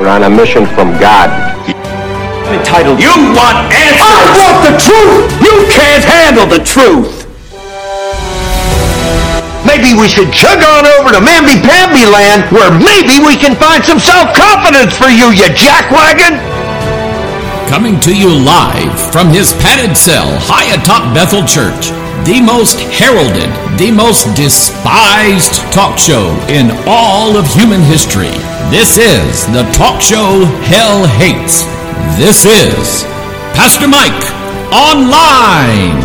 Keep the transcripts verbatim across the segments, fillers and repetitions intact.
We're on a mission from God. Entitled, you want answers! I want the truth! You can't handle the truth! Maybe we should chug on over to Mamby-Pamby land, where maybe we can find some self-confidence for you, you jackwagon! Coming to you live from his padded cell high atop Bethel Church, the most heralded, the most despised talk show in all of human history. This is the talk show hell hates. This is Pastor Mike Online.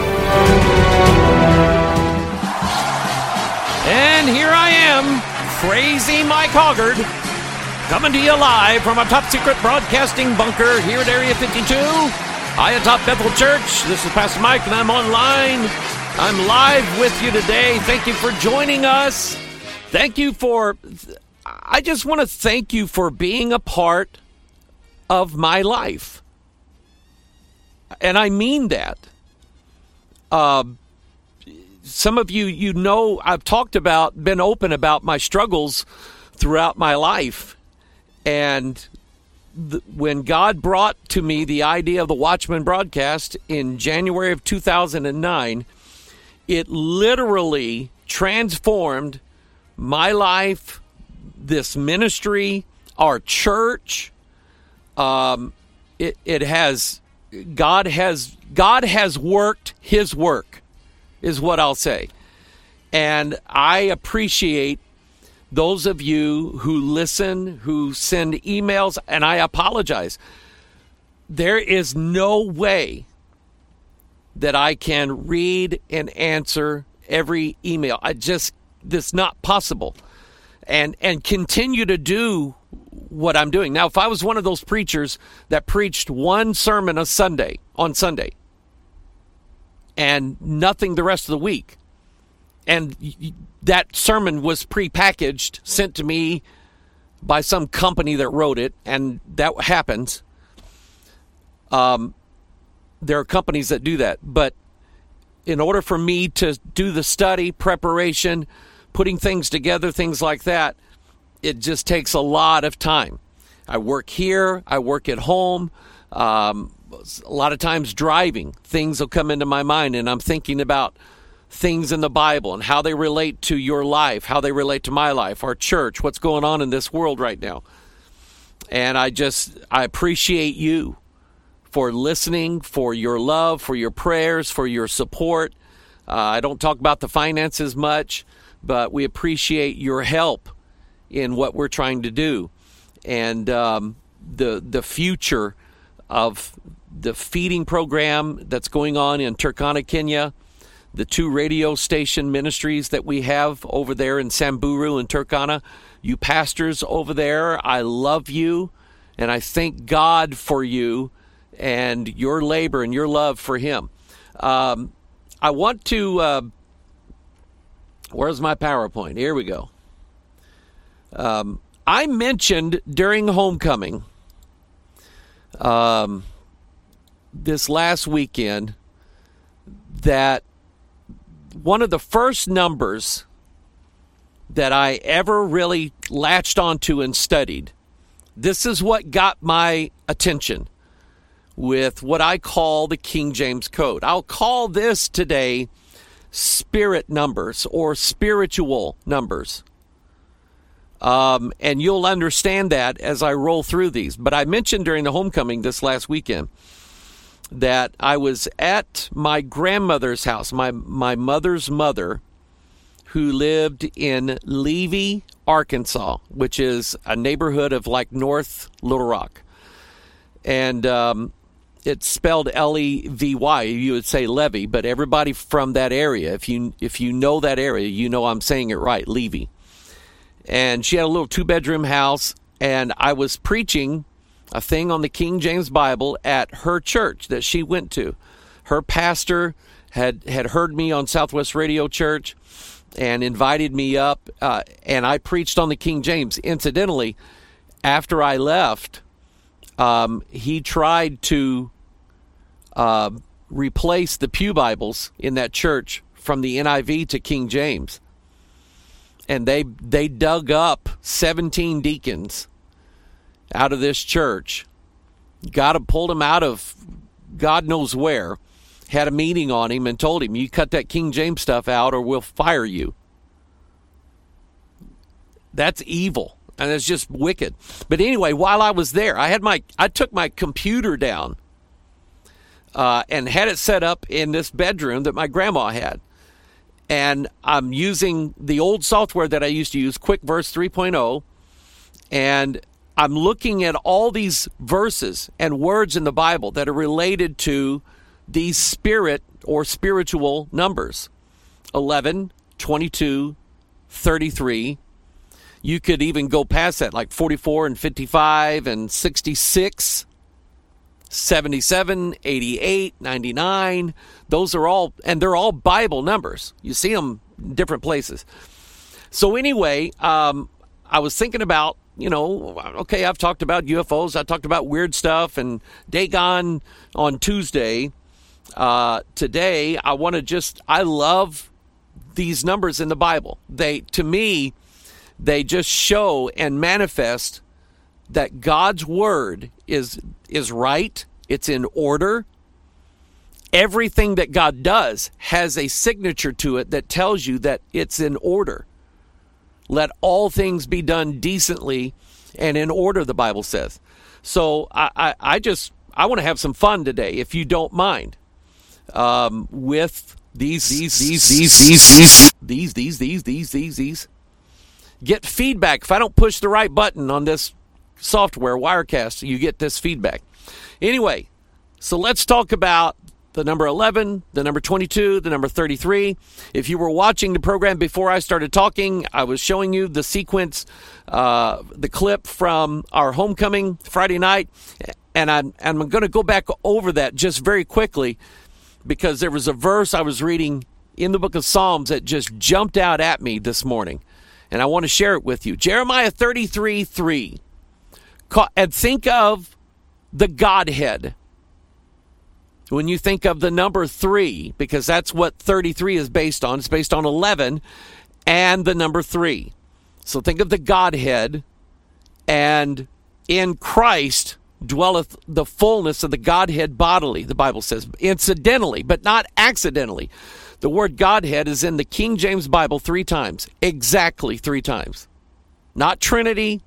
And here I am, Crazy Mike Hoggard, coming to you live from a top-secret broadcasting bunker here at Area fifty-two, high atop Bethel Church. This is Pastor Mike, and I'm online. I'm live with you today. Thank you for joining us. Thank you for... I just want to thank you for being a part of my life. And I mean that. Uh, some of you, you know, I've talked about, been open about my struggles throughout my life. And the, when God brought to me the idea of the Watchman broadcast in January of two thousand nine, it literally transformed my life, this ministry, our church. Um, it, it has, God has, God has worked his work, is what I'll say. And I appreciate those of you who listen, who send emails, and I apologize. There is no way that I can read and answer every email. I just, this is not possible. And and continue to do what I'm doing. Now, if I was one of those preachers that preached one sermon a Sunday, on Sunday, and nothing the rest of the week, and that sermon was prepackaged, sent to me by some company that wrote it, and that happens. Um, there are companies that do that. But in order for me to do the study, preparation, putting things together, things like that, it just takes a lot of time. I work here, I work at home, um, a lot of times driving, things will come into my mind, and I'm thinking about things in the Bible and how they relate to your life, how they relate to my life, our church, what's going on in this world right now. And I just, I appreciate you for listening, for your love, for your prayers, for your support. Uh, I don't talk about the finances much, but we appreciate your help in what we're trying to do. And um, the the future of the feeding program that's going on in Turkana, Kenya, the two radio station ministries that we have over there in Samburu and Turkana, you pastors over there, I love you, and I thank God for you and your labor and your love for him. Um, I want to... Uh, Where's my PowerPoint? Here we go. Um, I mentioned during homecoming um, this last weekend that one of the first numbers that I ever really latched onto and studied, this is what got my attention with what I call the King James Code. I'll call this today spirit numbers or spiritual numbers. Um, and you'll understand that as I roll through these. But I mentioned during the homecoming this last weekend that I was at my grandmother's house, my, my mother's mother, who lived in Levy, Arkansas, which is a neighborhood of like North Little Rock. And um, it's spelled L E V Y. You would say Levy, but everybody from that area, if you if you know that area, you know I'm saying it right, Levy. And she had a little two-bedroom house, and I was preaching a thing on the King James Bible at her church that she went to. Her pastor had, had heard me on Southwest Radio Church and invited me up, uh, and I preached on the King James. Incidentally, after I left, um, he tried to uh, replace the Pew Bibles in that church from the N I V to King James. And they they dug up seventeen deacons out of this church, got him, pulled him out of God knows where, had a meeting on him and told him, you cut that King James stuff out or we'll fire you. That's evil. And it's just wicked. But anyway, while I was there, I had my, I took my computer down uh, and had it set up in this bedroom that my grandma had. And I'm using the old software that I used to use, QuickVerse three point oh, and I'm looking at all these verses and words in the Bible that are related to these spirit or spiritual numbers. eleven, twenty-two, thirty-three. You could even go past that, like forty-four and fifty-five and sixty-six, seventy-seven, eighty-eight, ninety-nine. Those are all, and they're all Bible numbers. You see them in different places. So anyway, um, I was thinking about, you know, okay, I've talked about U F Os. I talked about weird stuff and Dagon on Tuesday. Uh, today, I want to just, I love these numbers in the Bible. They, to me, they just show and manifest that God's word is is right. It's in order. Everything that God does has a signature to it that tells you that it's in order. Let all things be done decently and in order, the Bible says. So I, I, I just, I want to have some fun today, if you don't mind, um, with these, these, these, these, these, these, these, these, these, these, these, these. Get feedback. If I don't push the right button on this software, Wirecast, you get this feedback. Anyway, so let's talk about the number eleven, the number twenty-two, the number thirty-three. If you were watching the program before I started talking, I was showing you the sequence, uh, the clip from our homecoming Friday night, and I'm, and I'm going to go back over that just very quickly because there was a verse I was reading in the book of Psalms that just jumped out at me this morning, and I want to share it with you. Jeremiah thirty-three three. And think of the Godhead. When you think of the number three, because that's what thirty-three is based on. It's based on eleven and the number three. So think of the Godhead, and in Christ dwelleth the fullness of the Godhead bodily, the Bible says. Incidentally, but not accidentally. The word Godhead is in the King James Bible three times. Exactly three times. Not Trinity,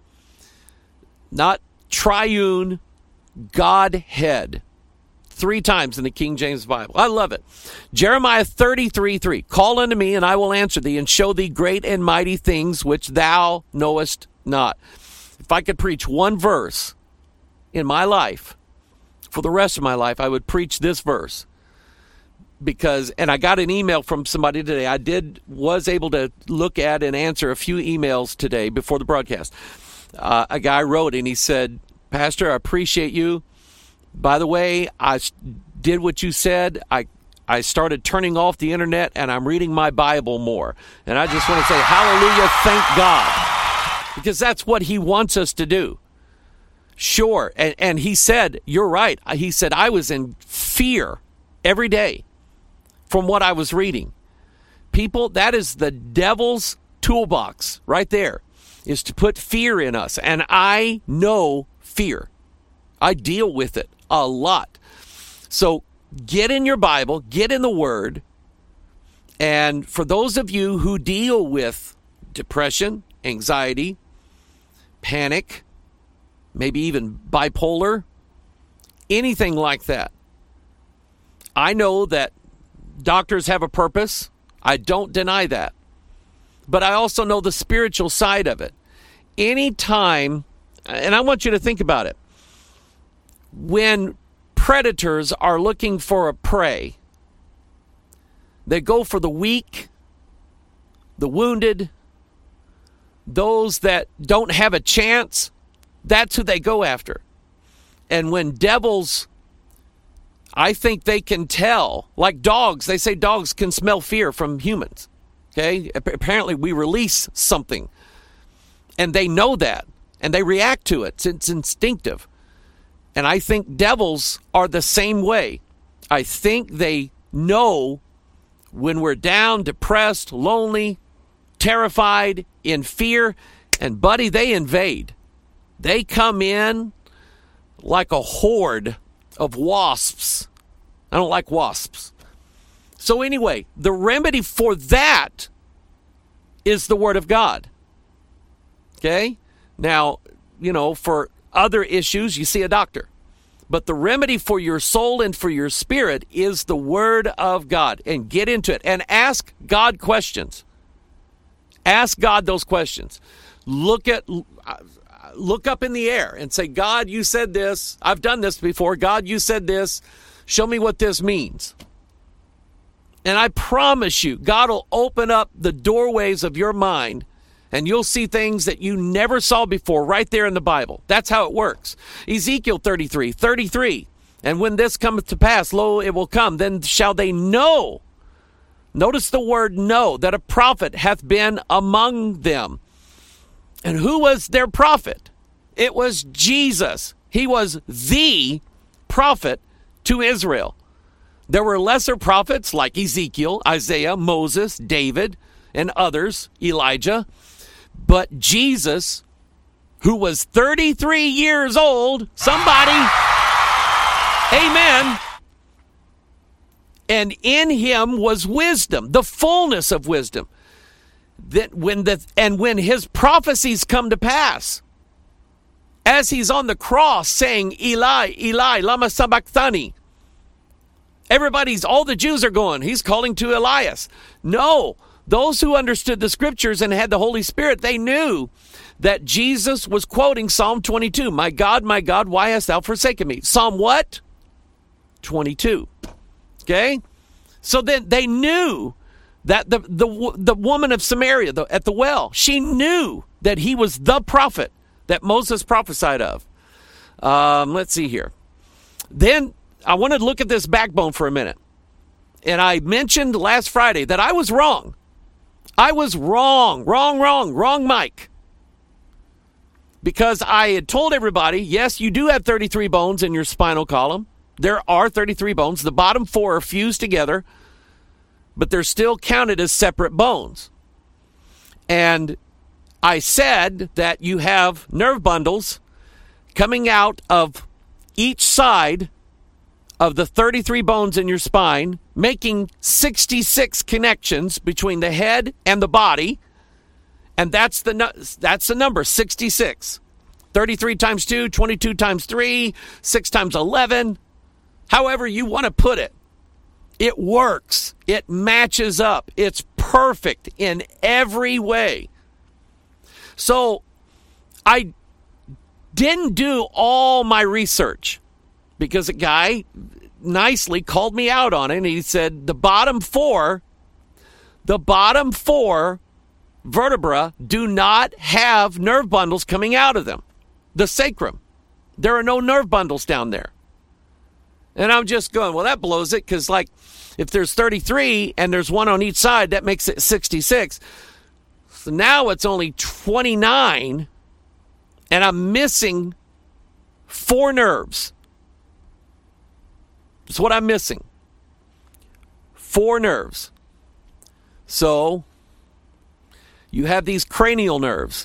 not triune, Godhead. Three times in the King James Bible. I love it. Jeremiah thirty-three three. Call unto me, and I will answer thee, and show thee great and mighty things which thou knowest not. If I could preach one verse in my life, for the rest of my life, I would preach this verse. Because, and I got an email from somebody today. I did, was able to look at and answer a few emails today before the broadcast. Uh, a guy wrote, and he said, Pastor, I appreciate you. By the way, I did what you said. I I started turning off the internet, and I'm reading my Bible more. And I just want to say, hallelujah, thank God. Because that's what he wants us to do. Sure. And, and he said, you're right. He said, I was in fear every day from what I was reading. People, that is the devil's toolbox right there, is to put fear in us. And I know fear. I deal with it a lot. So get in your Bible, get in the Word, and for those of you who deal with depression, anxiety, panic, maybe even bipolar, anything like that, I know that doctors have a purpose. I don't deny that. But I also know the spiritual side of it. Anytime, and I want you to think about it, when predators are looking for a prey, they go for the weak, the wounded, those that don't have a chance. That's who they go after. And when devils, I think they can tell, like dogs, they say dogs can smell fear from humans. Okay? Apparently we release something, and they know that, and they react to it. It's instinctive. And I think devils are the same way. I think they know when we're down, depressed, lonely, terrified, in fear, and buddy, they invade. They come in like a horde of wasps. I don't like wasps. So anyway, the remedy for that is the Word of God. Okay? Now, you know, for other issues, you see a doctor. But the remedy for your soul and for your spirit is the Word of God. And get into it. And ask God questions. Ask God those questions. Look at, look up in the air and say, God, you said this. I've done this before. God, you said this. Show me what this means. And I promise you, God will open up the doorways of your mind, and you'll see things that you never saw before right there in the Bible. That's how it works. Ezekiel thirty-three, thirty-three. And when this cometh to pass, lo, it will come. Then shall they know. Notice the word know, that a prophet hath been among them. And who was their prophet? It was Jesus. He was the prophet to Israel. There were lesser prophets like Ezekiel, Isaiah, Moses, David, and others, Elijah. But Jesus, who was thirty-three years old, somebody, amen, and in him was wisdom, the fullness of wisdom. That when the and when his prophecies come to pass, as he's on the cross saying, Eli, Eli, lama sabachthani. Everybody's, all the Jews are going, he's calling to Elias. No, those who understood the scriptures and had the Holy Spirit, they knew that Jesus was quoting Psalm twenty-two. My God, my God, why hast thou forsaken me? Psalm what? twenty-two. Okay? So then they knew that the, the, the woman of Samaria the, at the well, she knew that he was the prophet that Moses prophesied of. Um, let's see here. Then I want to look at this backbone for a minute. And I mentioned last Friday that I was wrong. I was wrong, wrong, wrong, wrong, Mike. Because I had told everybody, yes, you do have thirty-three bones in your spinal column. There are thirty-three bones. The bottom four are fused together, but they're still counted as separate bones. And I said that you have nerve bundles coming out of each side of the thirty-three bones in your spine, making sixty-six connections between the head and the body. And that's the that's the number, sixty-six. thirty-three times two, twenty-two times three, six times eleven. However you want to put it. It works. It matches up. It's perfect in every way. So I didn't do all my research because a guy nicely called me out on it. And he said the bottom four, the bottom four vertebra do not have nerve bundles coming out of them. The sacrum. There are no nerve bundles down there. And I'm just going, well, that blows it, because like if there's thirty-three and there's one on each side, that makes it sixty-six. So now it's only twenty-nine, and I'm missing four nerves. That's what I'm missing. Four nerves. So you have these cranial nerves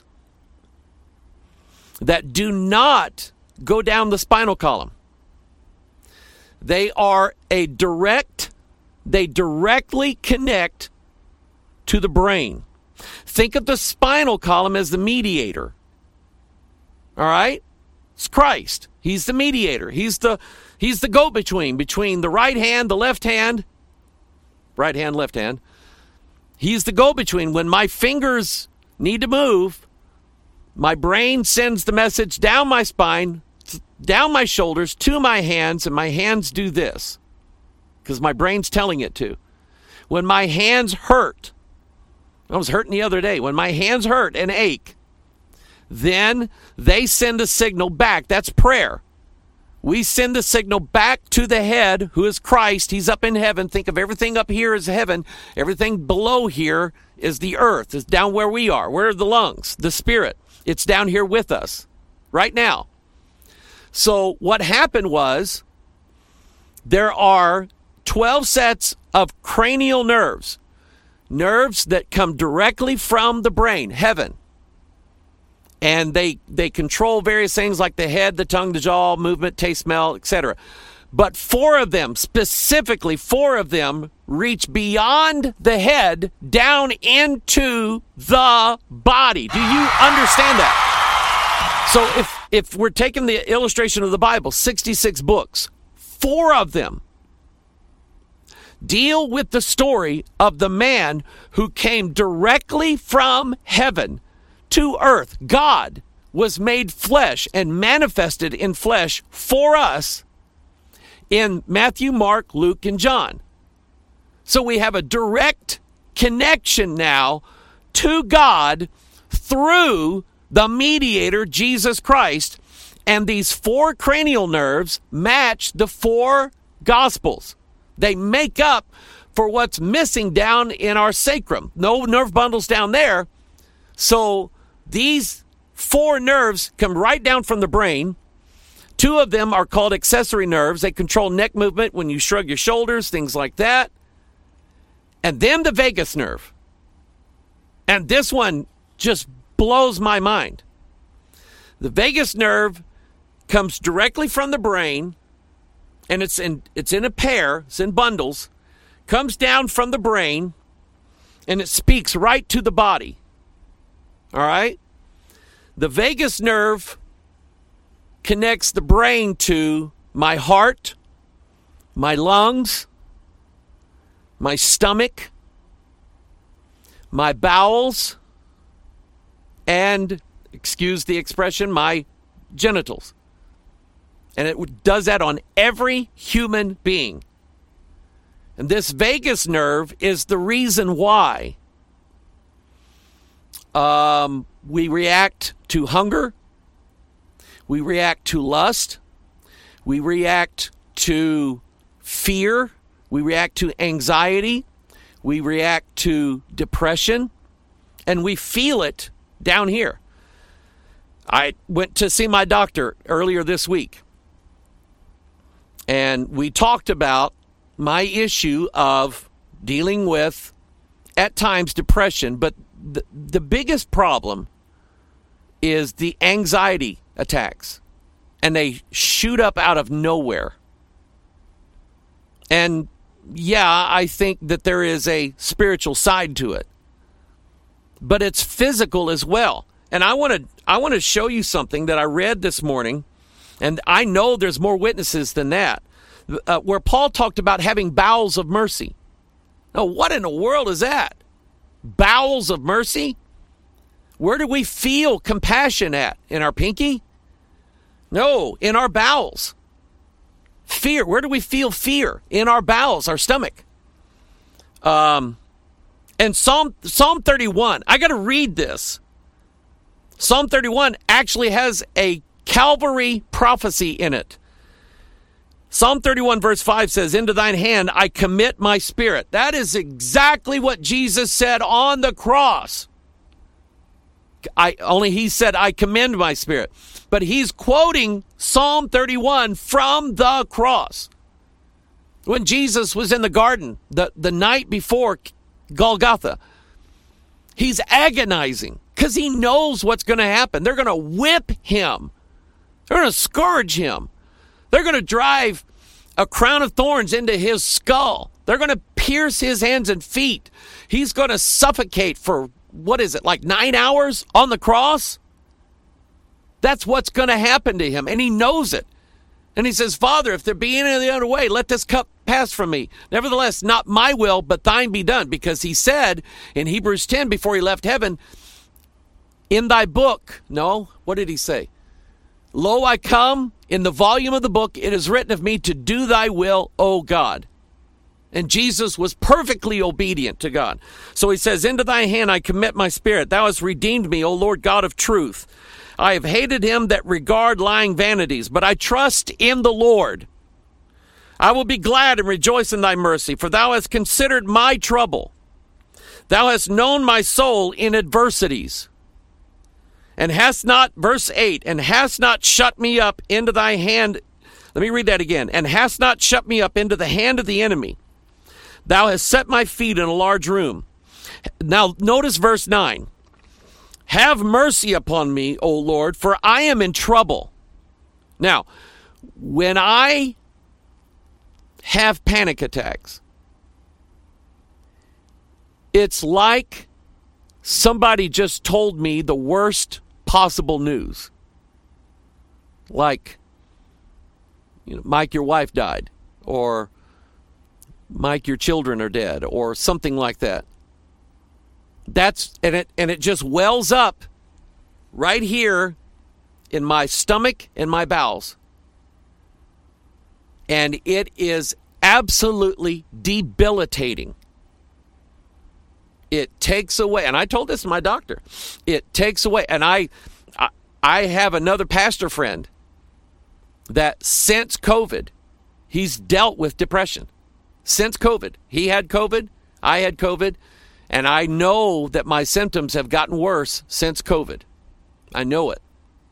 that do not go down the spinal column. They are a direct, they directly connect to the brain. Think of the spinal column as the mediator. All right? It's Christ. He's the mediator. He's the he's the go-between between the right hand, the left hand, right hand, left hand. He's the go-between. When my fingers need to move, my brain sends the message down my spine, down my shoulders, to my hands, and my hands do this because my brain's telling it to. When my hands hurt, I was hurting the other day, when my hands hurt and ache, then they send a signal back. That's prayer. We send a signal back to the head, who is Christ. He's up in heaven. Think of everything up here as heaven. Everything below here is the earth. It's down where we are. Where are the lungs? The spirit. It's down here with us right now. So what happened was there are twelve sets of cranial nerves, nerves that come directly from the brain, heaven. and they they control various things like the head, the tongue, the jaw, movement, taste, smell, et cetera. But four of them, specifically four of them, reach beyond the head down into the body. Do you understand that? So if if we're taking the illustration of the Bible, sixty-six books, four of them deal with the story of the man who came directly from heaven to earth. God was made flesh and manifested in flesh for us in Matthew, Mark, Luke, and John. So we have a direct connection now to God through the mediator, Jesus Christ. And these four cranial nerves match the four Gospels. They make up for what's missing down in our sacrum. No nerve bundles down there. So these four nerves come right down from the brain. Two of them are called accessory nerves. They control neck movement when you shrug your shoulders, things like that. And then the vagus nerve. And this one just blows my mind. The vagus nerve comes directly from the brain, and it's in it's in a pair, it's in bundles, comes down from the brain, and it speaks right to the body. All right? The vagus nerve connects the brain to my heart, my lungs, my stomach, my bowels, and, excuse the expression, my genitals. And it does that on every human being. And this vagus nerve is the reason why um, we react to hunger, we react to lust, we react to fear, we react to anxiety, we react to depression, and we feel it down here. I went to see my doctor earlier this week, and we talked about my issue of dealing with, at times, depression. But the, the biggest problem is the anxiety attacks. And they shoot up out of nowhere. And, yeah, I think that there is a spiritual side to it. But it's physical as well. And I want to I want to show you something that I read this morning. And I know there's more witnesses than that, uh, where Paul talked about having bowels of mercy. Now, what in the world is that? Bowels of mercy? Where do we feel compassion at? In our pinky? No, in our bowels. Fear. Where do we feel fear? In our bowels, our stomach. Um, and Psalm Psalm thirty-one, I got to read this. Psalm thirty-one actually has a Calvary prophecy in it. Psalm thirty-one verse five says, "Into thine hand I commit my spirit." That is exactly what Jesus said on the cross. I only he said, "I commend my spirit." But he's quoting Psalm thirty-one from the cross. When Jesus was in the garden, the, the night before Golgotha, he's agonizing because he knows what's going to happen. They're going to whip him. They're going to scourge him. They're going to drive a crown of thorns into his skull. They're going to pierce his hands and feet. He's going to suffocate for, what is it, like nine hours on the cross? That's what's going to happen to him, and he knows it. And he says, "Father, if there be any other way, let this cup pass from me. Nevertheless, not my will, but thine be done." Because he said in Hebrews ten, before he left heaven, in thy book, no, what did he say? "Lo, I come, in the volume of the book, it is written of me to do thy will, O God." And Jesus was perfectly obedient to God. So he says, "Into thy hand I commit my spirit. Thou hast redeemed me, O Lord God of truth. I have hated him that regard lying vanities, but I trust in the Lord. I will be glad and rejoice in thy mercy, for thou hast considered my trouble. Thou hast known my soul in adversities, and hast not," verse eight, "and hast not shut me up into thy hand." Let me read that again. "And hast not shut me up into the hand of the enemy. Thou hast set my feet in a large room." Now, notice verse nine. Have mercy upon me, O Lord, for I am in trouble. Now, when I have panic attacks, it's like somebody just told me the worst possible news. Like, you know, Mike, your wife died, or Mike, your children are dead, or something like that. That's and it and it just wells up right here in my stomach and my bowels. And it is absolutely debilitating. It takes away, and I told this to my doctor, it takes away, and I I, I have another pastor friend that since COVID, he's dealt with depression. Since COVID. He had COVID, I had COVID, and I know that my symptoms have gotten worse since COVID. I know it.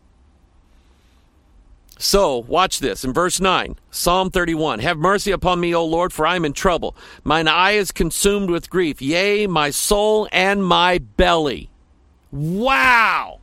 So, watch this. In verse nine, Psalm thirty-one, have mercy upon me, O Lord, for I am in trouble. Mine eye is consumed with grief, yea, my soul and my belly. Wow!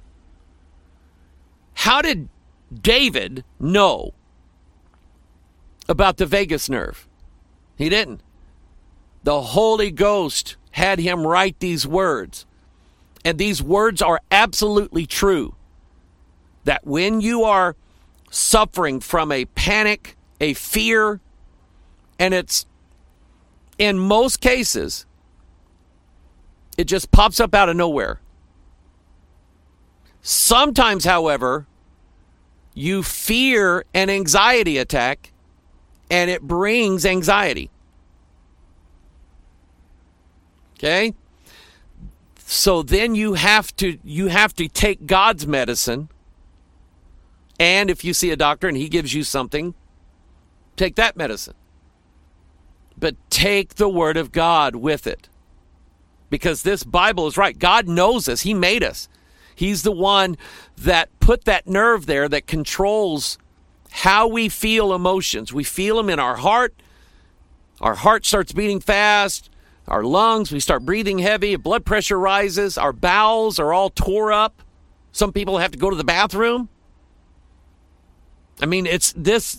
How did David know about the vagus nerve? He didn't. The Holy Ghost had him write these words. And these words are absolutely true. That when you are suffering from a panic, a fear, and it's, in most cases, it just pops up out of nowhere. Sometimes, however, you fear an anxiety attack, and it brings anxiety. Okay? So then you have to you have to take God's medicine. And if you see a doctor and he gives you something, take that medicine. But take the word of God with it. Because this Bible is right. God knows us. He made us. He's the one that put that nerve there that controls how we feel emotions. We feel them in our heart. Our heart starts beating fast. Our lungs, we start breathing heavy. Blood pressure rises. Our bowels are all tore up. Some people have to go to the bathroom. I mean, it's this,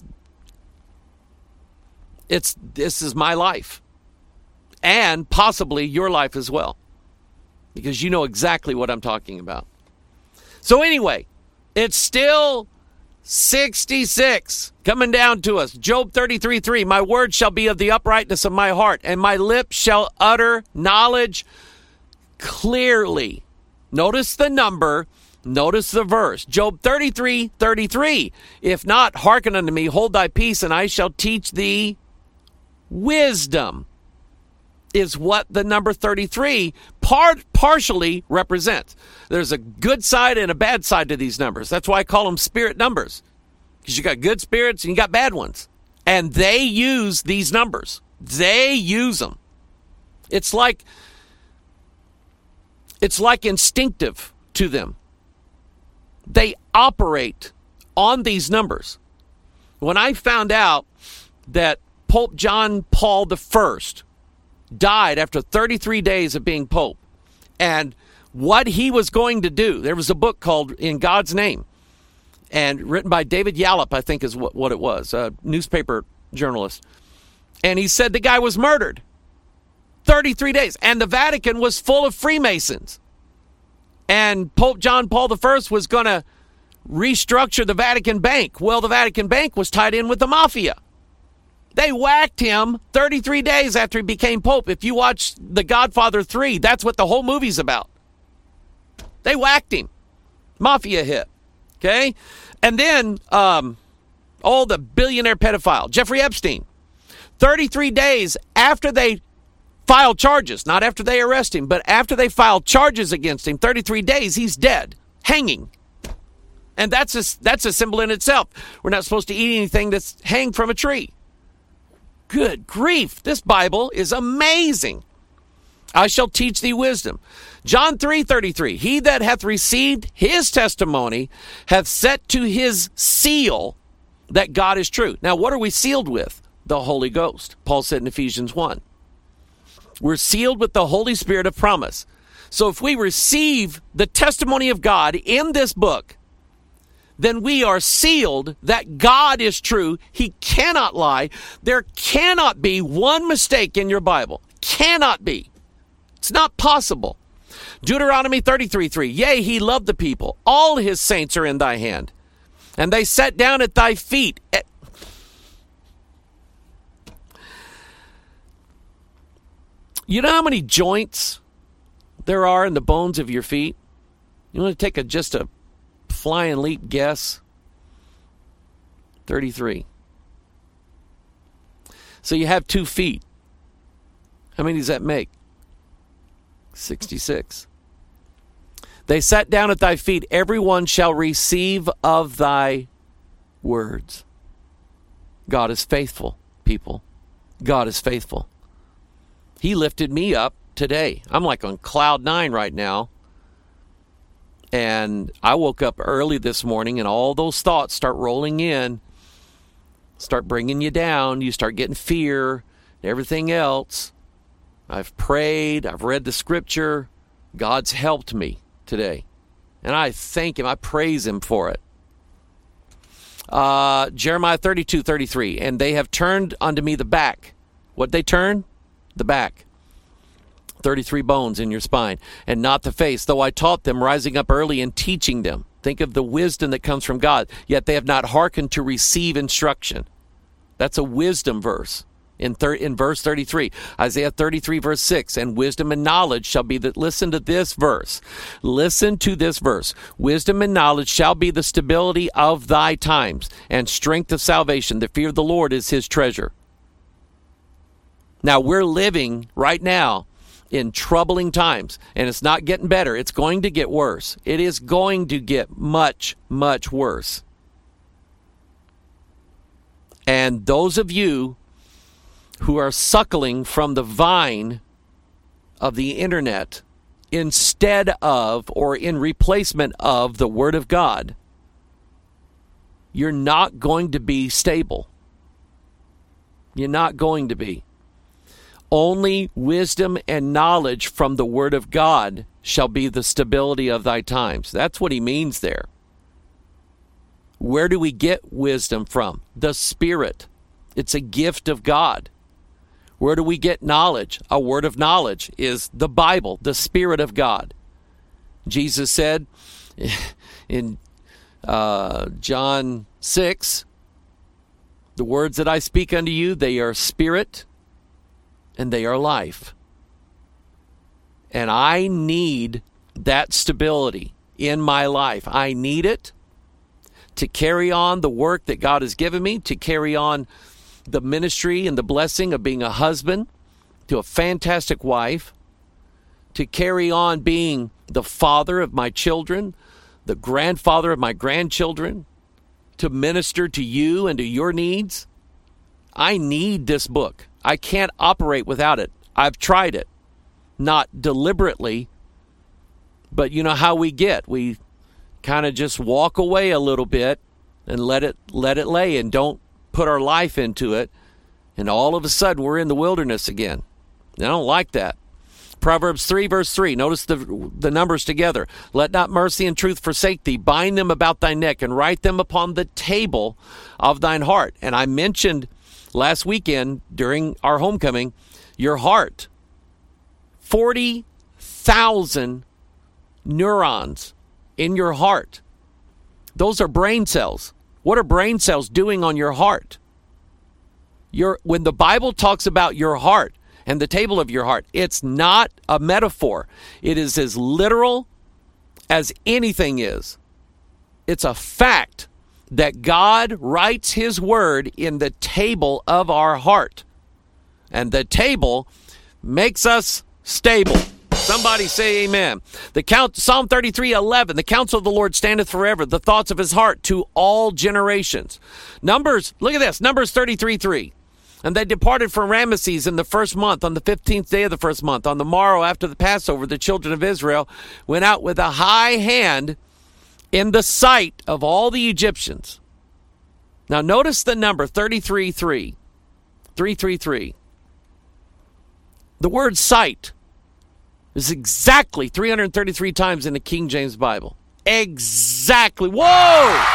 it's, this is my life. And possibly your life as well. Because you know exactly what I'm talking about. So anyway, it's still sixty-six coming down to us. Job thirty-three three, my word shall be of the uprightness of my heart, and my lips shall utter knowledge clearly. Notice the number, notice the verse. Job thirty-three thirty-three, if not, hearken unto me, hold thy peace, and I shall teach thee wisdom, is what the number thirty-three part partially represents. There's a good side and a bad side to these numbers. That's why I call them spirit numbers. Because you got good spirits and you got bad ones. And they use these numbers. They use them. It's like, it's like instinctive to them. They operate on these numbers. When I found out that Pope John Paul the First died after thirty-three days of being Pope, and what he was going to do, there was a book called In God's Name, and written by David Yallop, I think is what, what it was, a newspaper journalist. And he said the guy was murdered. thirty-three days. And the Vatican was full of Freemasons. And Pope John Paul the First was going to restructure the Vatican Bank. Well, the Vatican Bank was tied in with the mafia. They whacked him thirty-three days after he became Pope. If you watch The Godfather three, that's what the whole movie's about. They whacked him. Mafia hit. Okay? And then, um, oh, the billionaire pedophile, Jeffrey Epstein. thirty-three days after they filed charges, not after they arrest him, but after they filed charges against him, thirty-three days, he's dead, hanging. And that's a, that's a symbol in itself. We're not supposed to eat anything that's hanged from a tree. Good grief. This Bible is amazing. I shall teach thee wisdom. John three thirty-three, he that hath received his testimony hath set to his seal that God is true. Now, what are we sealed with? The Holy Ghost. Paul said in Ephesians one. We're sealed with the Holy Spirit of promise. So if we receive the testimony of God in this book, then we are sealed that God is true. He cannot lie. There cannot be one mistake in your Bible. Cannot be. It's not possible. Deuteronomy thirty-three three. Yea, he loved the people. All his saints are in thy hand. And they sat down at thy feet. You know how many joints there are in the bones of your feet? You want to take a just a flying leap guess? thirty-three. So you have two feet. How many does that make? sixty-six. They sat down at thy feet. Everyone shall receive of thy words. God is faithful, people. God is faithful. He lifted me up today. I'm like on cloud nine right now. And I woke up early this morning and all those thoughts start rolling in, start bringing you down. You start getting fear, everything else. I've prayed. I've read the scripture. God's helped me today. And I thank him. I praise him for it. Uh, Jeremiah thirty-two thirty-three. And they have turned unto me the back. What'd they turn? The back. thirty-three bones in your spine, and not the face, though I taught them, rising up early and teaching them. Think of the wisdom that comes from God. Yet they have not hearkened to receive instruction. That's a wisdom verse in, thir- in verse thirty-three. Isaiah thirty-three, verse six, and wisdom and knowledge shall be the, listen to this verse. Listen to this verse. Wisdom and knowledge shall be the stability of thy times, and strength of salvation. The fear of the Lord is his treasure. Now, we're living right now in troubling times, and it's not getting better. It's going to get worse. It is going to get much, much worse. And those of you who are suckling from the vine of the internet instead of or in replacement of the Word of God, you're not going to be stable. You're not going to be. Only wisdom and knowledge from the Word of God shall be the stability of thy times. That's what he means there. Where do we get wisdom from? The Spirit. It's a gift of God. Where do we get knowledge? A word of knowledge is the Bible, the Spirit of God. Jesus said in uh, John six, the words that I speak unto you, they are spirit and they are life. And I need that stability in my life. I need it to carry on the work that God has given me, to carry on the ministry and the blessing of being a husband to a fantastic wife, to carry on being the father of my children, the grandfather of my grandchildren, to minister to you and to your needs. I need this book. I can't operate without it. I've tried it. Not deliberately, but you know how we get. We kind of just walk away a little bit and let it let it lay and don't put our life into it. And all of a sudden we're in the wilderness again. I don't like that. Proverbs three, verse three. Notice the, the numbers together. Let not mercy and truth forsake thee. Bind them about thy neck and write them upon the table of thine heart. And I mentioned last weekend during our homecoming, your heart. forty thousand neurons in your heart. Those are brain cells. What are brain cells doing on your heart? Your, when the Bible talks about your heart and the table of your heart, it's not a metaphor. It is as literal as anything is. It's a fact that God writes his word in the table of our heart. And the table makes us stable. Somebody say amen. The count, Psalm thirty-three eleven, the counsel of the Lord standeth forever, the thoughts of his heart to all generations. Numbers, look at this, Numbers thirty-three three. And they departed from Ramesses in the first month, on the fifteenth day of the first month. On the morrow after the Passover, the children of Israel went out with a high hand in the sight of all the Egyptians. Now notice the number thirty-three three. three three three. The word sight It's exactly three hundred thirty-three times in the King James Bible. Exactly. Whoa!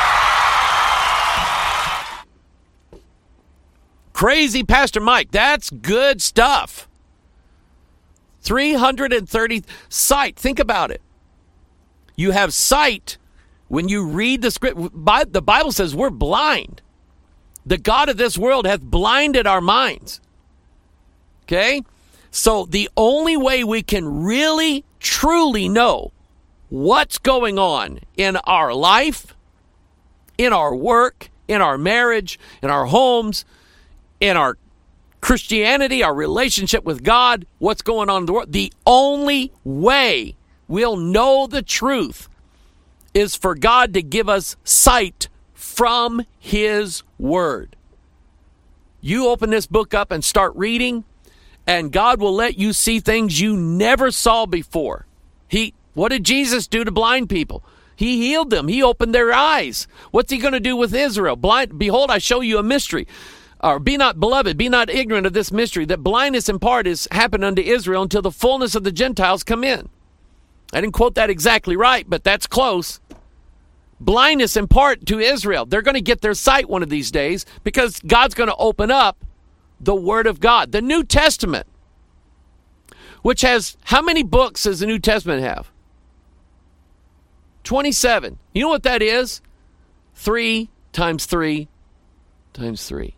Crazy Pastor Mike. That's good stuff. three hundred thirty. Sight. Think about it. You have sight when you read the script. The Bible says we're blind. The God of this world hath blinded our minds. Okay? So the only way we can really, truly know what's going on in our life, in our work, in our marriage, in our homes, in our Christianity, our relationship with God, what's going on in the world, the only way we'll know the truth is for God to give us sight from His Word. You open this book up and start reading, and God will let you see things you never saw before. He, what did Jesus do to blind people? He healed them. He opened their eyes. What's He going to do with Israel? Blind, behold, I show you a mystery. Or be not, beloved, be not ignorant of this mystery, that blindness in part is happened unto Israel until the fullness of the Gentiles come in. I didn't quote that exactly right, but that's close. Blindness in part to Israel. They're going to get their sight one of these days because God's going to open up the Word of God. The New Testament, which has, how many books does the New Testament have? twenty-seven. You know what that is? Three times three times three.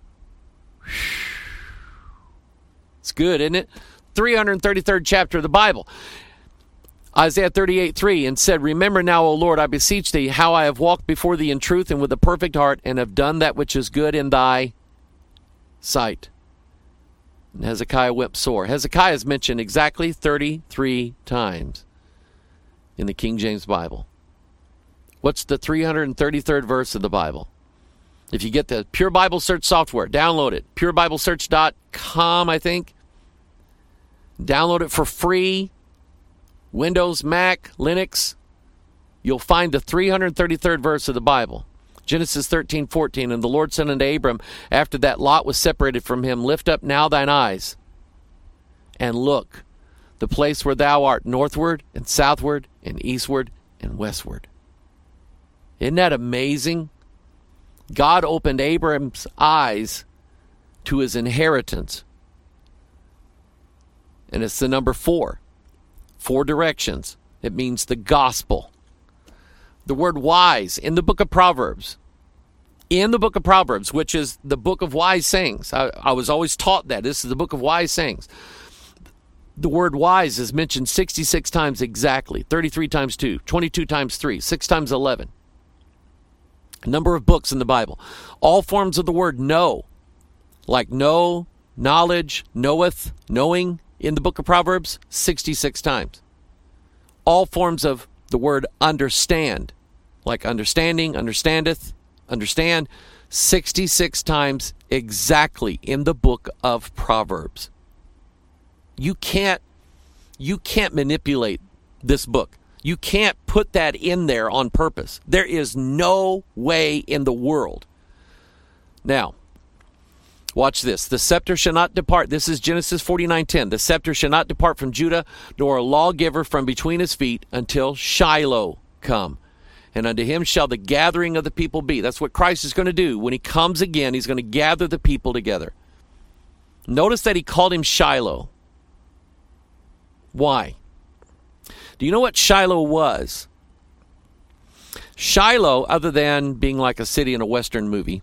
It's good, isn't it? three hundred thirty-third chapter of the Bible. Isaiah thirty-eight three, and said, remember now, O Lord, I beseech thee, how I have walked before thee in truth and with a perfect heart, and have done that which is good in thy sight. And Hezekiah wept sore. Hezekiah is mentioned exactly thirty-three times in the King James Bible. What's the three hundred thirty-third verse of the Bible? If you get the Pure Bible Search software, download it. pure bible search dot com, I think. Download it for free. Windows, Mac, Linux. You'll find the three hundred thirty-third verse of the Bible. Genesis thirteen fourteen, and the Lord said unto Abram, after that Lot was separated from him, lift up now thine eyes, and look, the place where thou art, northward and southward and eastward and westward. Isn't that amazing? God opened Abram's eyes to his inheritance. And it's the number four. Four directions. It means the gospel. The word wise in the book of Proverbs. In the book of Proverbs, which is the book of wise sayings. I, I was always taught that. This is the book of wise sayings. The word wise is mentioned sixty-six times exactly. thirty-three times two. twenty-two times three. six times eleven. A number of books in the Bible. All forms of the word know. Like know, knowledge, knoweth, knowing. In the book of Proverbs, sixty-six times. All forms of the word understand, like understanding, understandeth, understand, sixty-six times exactly in the book of Proverbs. You can't, you can't manipulate this book. You can't put that in there on purpose. There is no way in the world. Now, watch this. The scepter shall not depart. This is Genesis forty-nine ten. The scepter shall not depart from Judah, nor a lawgiver from between his feet, until Shiloh come. And unto him shall the gathering of the people be. That's what Christ is going to do. When he comes again, he's going to gather the people together. Notice that he called him Shiloh. Why? Do you know what Shiloh was? Shiloh, other than being like a city in a Western movie,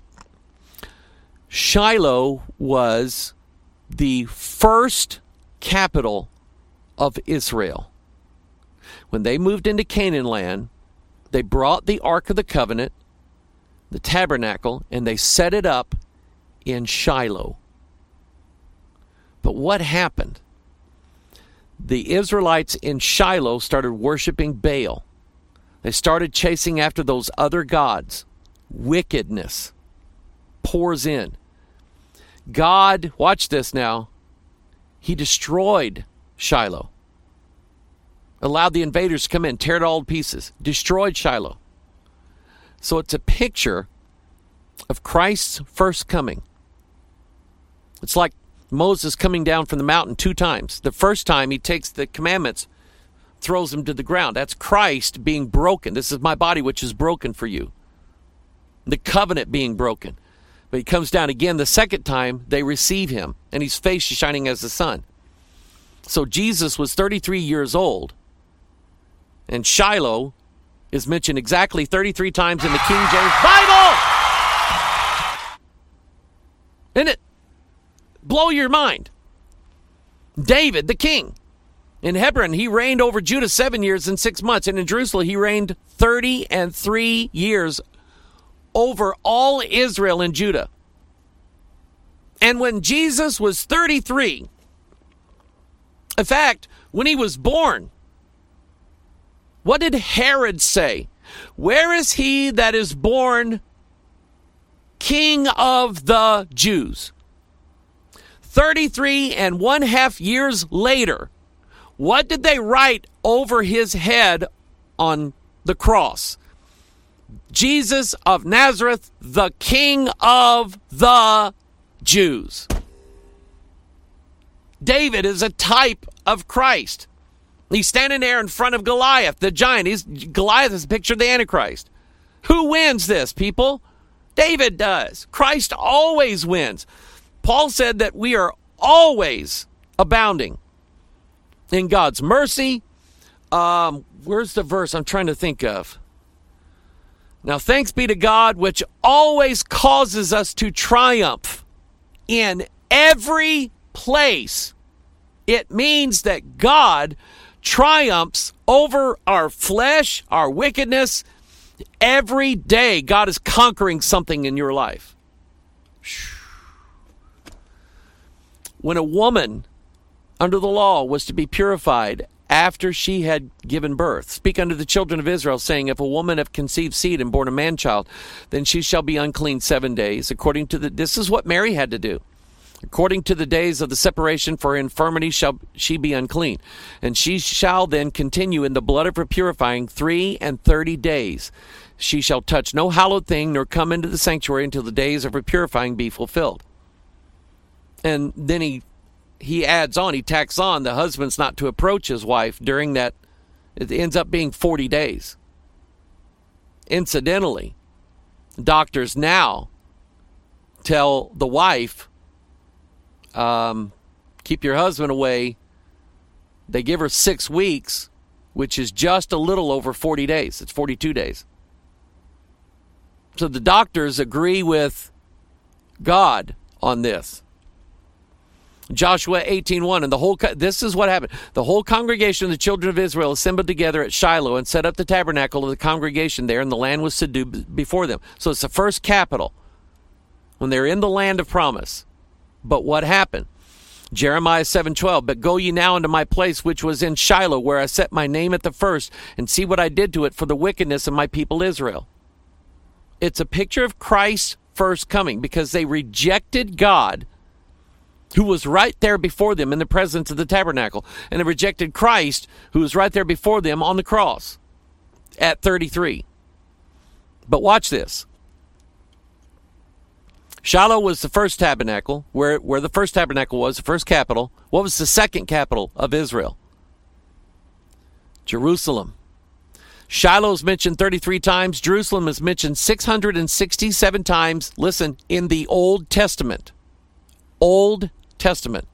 Shiloh was the first capital of Israel. When they moved into Canaan land, they brought the Ark of the Covenant, the tabernacle, and they set it up in Shiloh. But what happened? The Israelites in Shiloh started worshiping Baal. They started chasing after those other gods. Wickedness pours in. God, watch this now, he destroyed Shiloh. Allowed the invaders to come in, tear it all to pieces. Destroyed Shiloh. So it's a picture of Christ's first coming. It's like Moses coming down from the mountain two times. The first time he takes the commandments, throws them to the ground. That's Christ being broken. This is my body which is broken for you. The covenant being broken. But he comes down again the second time, they receive him, and his face is shining as the sun. So Jesus was thirty-three years old, and Shiloh is mentioned exactly thirty-three times in the King James Bible. Isn't it blow your mind? David, the king. In Hebron, he reigned over Judah seven years and six months. And in Jerusalem, he reigned thirty and three years over all Israel and Judah. And when Jesus was thirty-three, in fact, when he was born, what did Herod say? Where is he that is born King of the Jews? thirty-three and one half years later, what did they write over his head on the cross? Jesus of Nazareth, the King of the Jews. David is a type of Christ. He's standing there in front of Goliath, the giant. He's, Goliath is a picture of the Antichrist. Who wins this, people? David does. Christ always wins. Paul said that we are always abounding in God's mercy. Um, where's the verse I'm trying to think of? Now, thanks be to God, which always causes us to triumph in every place. It means that God triumphs over our flesh, our wickedness. Every day, God is conquering something in your life. When a woman under the law was to be purified after she had given birth, speak unto the children of Israel, saying, if a woman have conceived seed and born a man-child, then she shall be unclean seven days. According to the, this is what Mary had to do. According to the days of the separation for her infirmity shall she be unclean. And she shall then continue in the blood of her purifying three and thirty days. She shall touch no hallowed thing, nor come into the sanctuary until the days of her purifying be fulfilled. And then he he adds on, he tacks on, the husband's not to approach his wife during that. It ends up being forty days. Incidentally, doctors now tell the wife, um, keep your husband away. They give her six weeks, which is just a little over forty days. It's forty-two days. So the doctors agree with God on this. Joshua eighteen one, and the whole, this is what happened. The whole congregation of the children of Israel assembled together at Shiloh and set up the tabernacle of the congregation there, and the land was subdued before them. So it's the first capital when they're in the land of promise. But what happened? Jeremiah seven twelve, but go ye now into my place which was in Shiloh, where I set my name at the first, and see what I did to it for the wickedness of my people Israel. It's a picture of Christ's first coming, because they rejected God, who was right there before them in the presence of the tabernacle, and they rejected Christ, who was right there before them on the cross at thirty-three. But watch this. Shiloh was the first tabernacle, where, where the first tabernacle was, the first capital. What was the second capital of Israel? Jerusalem. Shiloh is mentioned thirty-three times. Jerusalem is mentioned six hundred sixty-seven times, listen, in the Old Testament. Old Testament.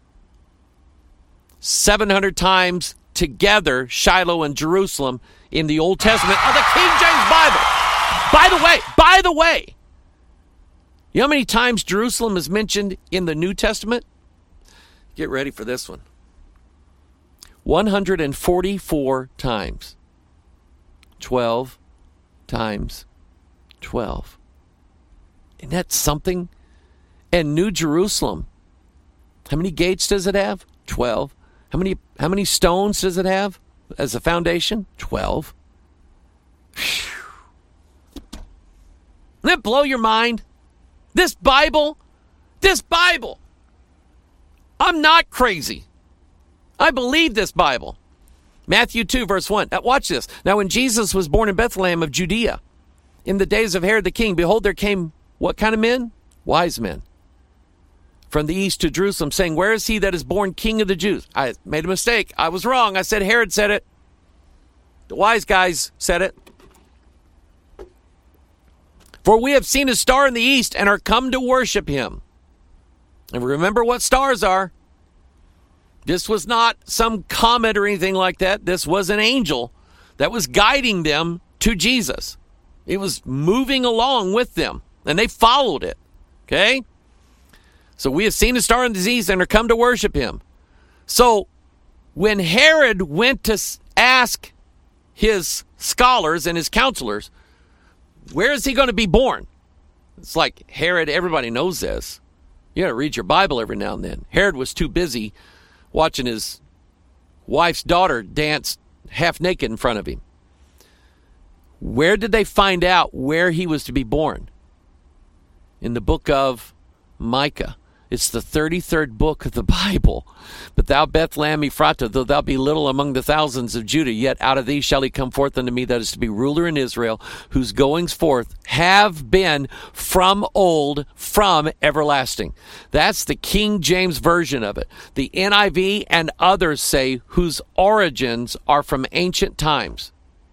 seven hundred times together, Shiloh and Jerusalem in the Old Testament of the King James Bible. By the way, by the way, you know how many times Jerusalem is mentioned in the New Testament? Get ready for this one. one hundred forty-four times. twelve times twelve. Isn't that something? And New Jerusalem, how many gates does it have? twelve. How many how many stones does it have as a foundation? twelve. Doesn't it blow your mind? This Bible, this Bible. I'm not crazy. I believe this Bible. Matthew two, verse one. Now watch this. Now when Jesus was born in Bethlehem of Judea, in the days of Herod the king, behold, there came what kind of men? Wise men. from the east to Jerusalem, saying, where is he that is born king of the Jews? I made a mistake. I was wrong. I said Herod said it. The wise guys said it. For we have seen a star in the east and are come to worship him. And remember what stars are. This was not some comet or anything like that. This was an angel that was guiding them to Jesus. It was moving along with them, and they followed it. Okay? So we have seen a star in the east and are come to worship him. So when Herod went to ask his scholars and his counselors, where is he going to be born? It's like Herod, everybody knows this. You got to read your Bible every now and then. Herod was too busy watching his wife's daughter dance half naked in front of him. Where did they find out where he was to be born? In the book of Micah. It's the thirty-third book of the Bible. But thou, Bethlehem Ephratah, though thou be little among the thousands of Judah, yet out of thee shall he come forth unto me that is to be ruler in Israel, whose goings forth have been from old, from everlasting. That's the King James Version of it. The N I V and others say whose origins are from ancient times.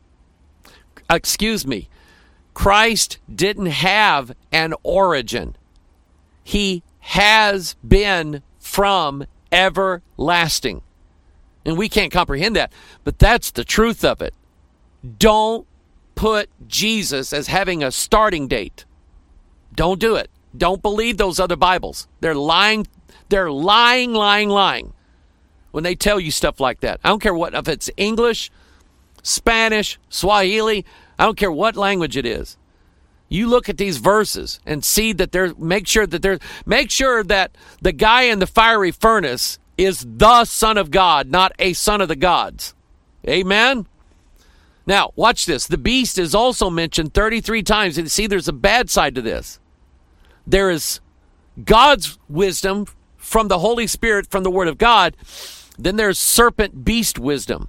Excuse me. Christ didn't have an origin. He has been from everlasting. And we can't comprehend that, but that's the truth of it. Don't put Jesus as having a starting date. Don't do it. Don't believe those other Bibles. They're lying, they're lying, lying, lying when they tell you stuff like that. I don't care what, if it's English, Spanish, Swahili, I don't care what language it is. You look at these verses and see that there, make sure that there, make sure that the guy in the fiery furnace is the Son of God, not a son of the gods. Amen? Now, watch this. The beast is also mentioned thirty-three times. And see, there's a bad side to this. There is God's wisdom from the Holy Spirit, from the Word of God. Then there's serpent beast wisdom.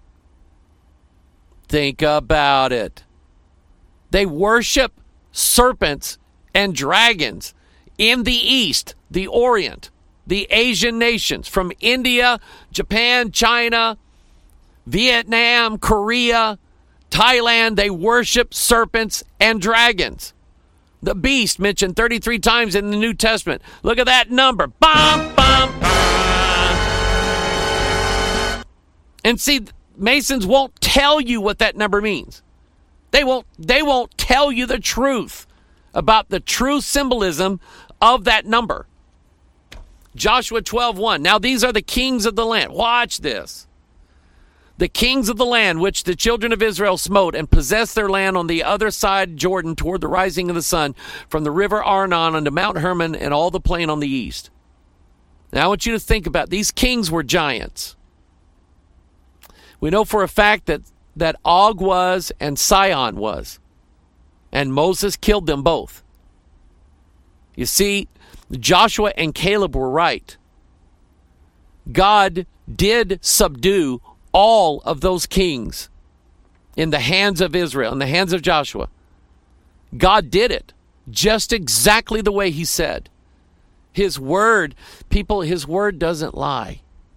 Think about it. They worship serpents and dragons in the East, the Orient, the Asian nations, from India, Japan, China, Vietnam, Korea, Thailand. They worship serpents and dragons. The beast mentioned thirty-three times in the New Testament. Look at that number. Bum, bum, bum. And see, Masons won't tell you what that number means. They won't, they won't tell you the truth about the true symbolism of that number. Joshua twelve one. Now these are the kings of the land. Watch this. The kings of the land which the children of Israel smote and possessed their land on the other side Jordan toward the rising of the sun, from the river Arnon unto Mount Hermon and all the plain on the east. Now I want you to think about, these kings were giants. We know for a fact that that Og was and Sihon was. And Moses killed them both. You see, Joshua and Caleb were right. God did subdue all of those kings in the hands of Israel, in the hands of Joshua. God did it just exactly the way he said. His word, people, his word doesn't lie.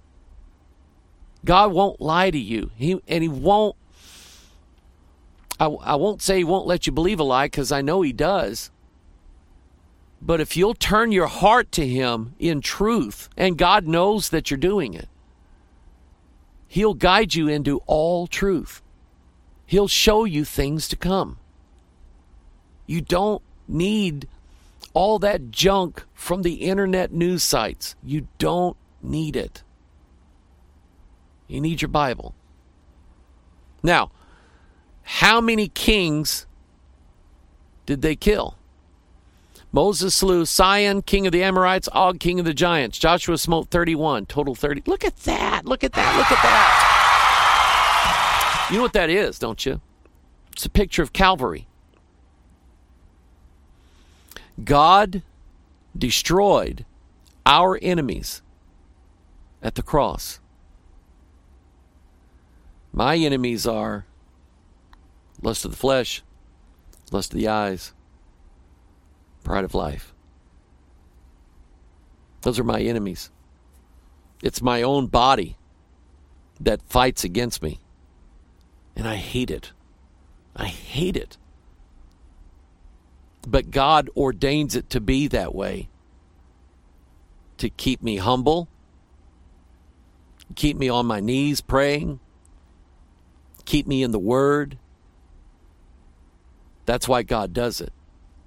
God won't lie to you. He and he won't I, I won't say he won't let you believe a lie, because I know he does. But if you'll turn your heart to him in truth, and God knows that you're doing it, he'll guide you into all truth. He'll show you things to come. You don't need all that junk from the internet news sites. You don't need it. You need your Bible. Now, how many kings did they kill? Moses slew Sihon, king of the Amorites, Og, king of the giants. Joshua smote thirty-one, total thirty. Look at that, look at that, look at that. You know what that is, don't you? It's a picture of Calvary. God destroyed our enemies at the cross. My enemies are lust of the flesh, lust of the eyes, pride of life. Those are my enemies. It's my own body that fights against me. And I hate it. I hate it. But God ordains it to be that way. To keep me humble. Keep me on my knees praying. Keep me in the Word. That's why God does it.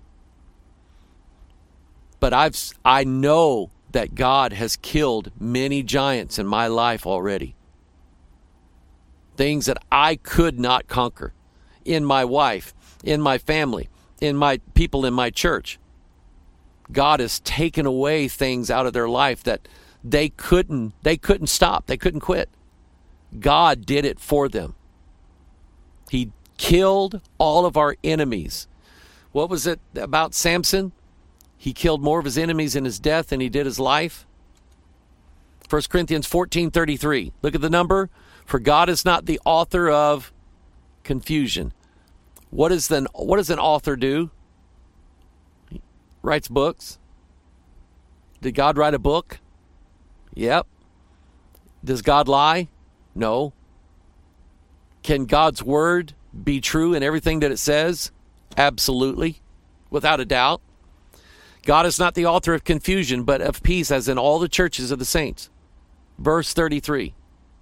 But I've I know that God has killed many giants in my life already. Things that I could not conquer in my wife, in my family, in my people in my church. God has taken away things out of their life that they couldn't they couldn't stop. They couldn't quit. God did it for them. He killed all of our enemies. What was it about Samson? He killed more of his enemies in his death than he did his life. First Corinthians fourteen thirty-three. Look at the number. For God is not the author of confusion. What is then? What does an author do? He writes books. Did God write a book? Yep. Does God lie? No. Can God's word be true in everything that it says? Absolutely. Without a doubt. God is not the author of confusion, but of peace, as in all the churches of the saints. Verse thirty-three.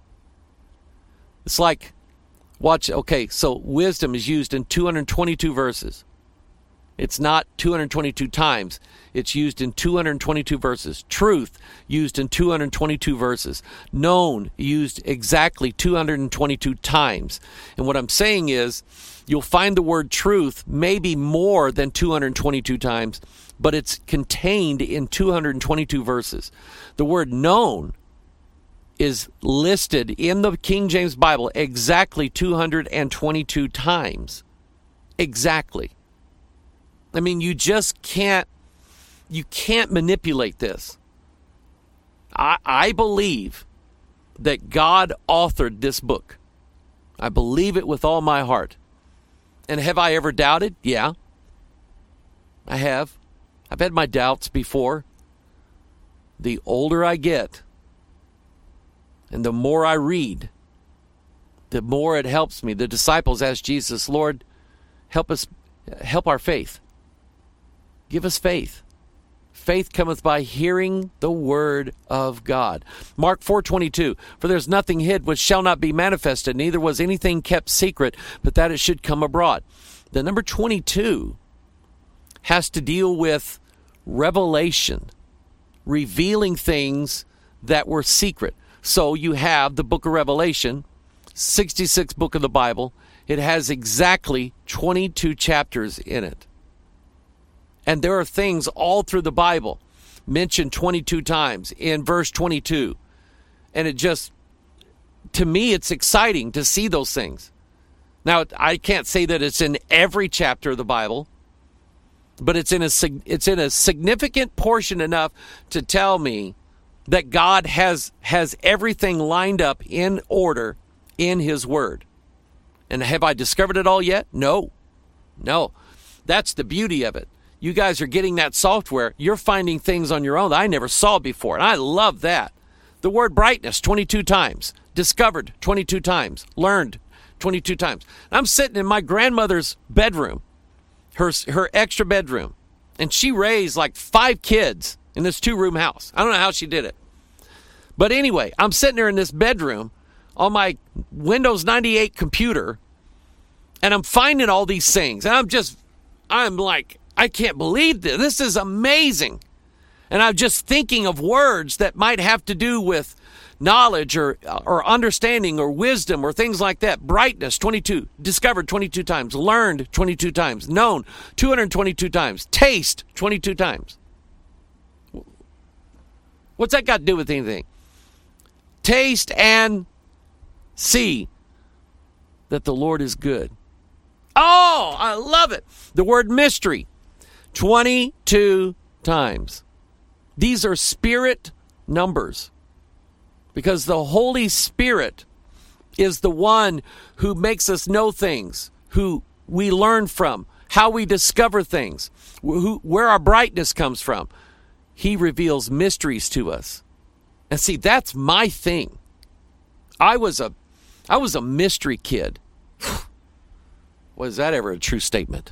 It's like, watch, okay, so wisdom is used in two hundred twenty-two verses. It's not two hundred twenty-two times. It's used in two hundred twenty-two verses. Truth used in two hundred twenty-two verses. Known used exactly two hundred twenty-two times. And what I'm saying is, you'll find the word truth maybe more than two hundred twenty-two times, but it's contained in two hundred twenty-two verses. The word known is listed in the King James Bible exactly two hundred twenty-two times. Exactly. I mean, you just can't, you can't manipulate this. I, I believe that God authored this book. I believe it with all my heart. And have I ever doubted? Yeah. I have. I've had my doubts before. The older I get, and the more I read, the more it helps me. The disciples asked Jesus, Lord, help us, help our faith. Give us faith. Faith cometh by hearing the word of God. Mark four twenty-two, for there's nothing hid which shall not be manifested, neither was anything kept secret, but that it should come abroad. The number twenty-two has to deal with revelation, revealing things that were secret. So you have the book of Revelation, sixty-sixth book of the Bible. It has exactly twenty-two chapters in it. And there are things all through the Bible mentioned twenty-two times in verse twenty-two. And it just, to me, it's exciting to see those things. Now, I can't say that it's in every chapter of the Bible, but it's in a it's in a significant portion enough to tell me that God has has everything lined up in order in His Word. And have I discovered it all yet? No. No. That's the beauty of it. You guys are getting that software. You're finding things on your own that I never saw before. And I love that. The word brightness, twenty-two times. Discovered, twenty-two times. Learned, twenty-two times. I'm sitting in my grandmother's bedroom, her, her extra bedroom. And she raised like five kids in this two-room house. I don't know how she did it. But anyway, I'm sitting there in this bedroom on my Windows ninety-eight computer, and I'm finding all these things. And I'm just, I'm like, I can't believe this. This is amazing. And I'm just thinking of words that might have to do with knowledge or or understanding or wisdom or things like that. Brightness, twenty-two. Discovered, twenty-two times. Learned, twenty-two times. Known, two hundred twenty-two times. Taste, twenty-two times. What's that got to do with anything? Taste and see that the Lord is good. Oh, I love it. The word mystery, twenty-two times. These are spirit numbers because the Holy Spirit is the one who makes us know things, who we learn from, how we discover things, who, where our brightness comes from. he reveals mysteries to us. And see, that's my thing. I was a, I was a mystery kid. Was that ever a true statement?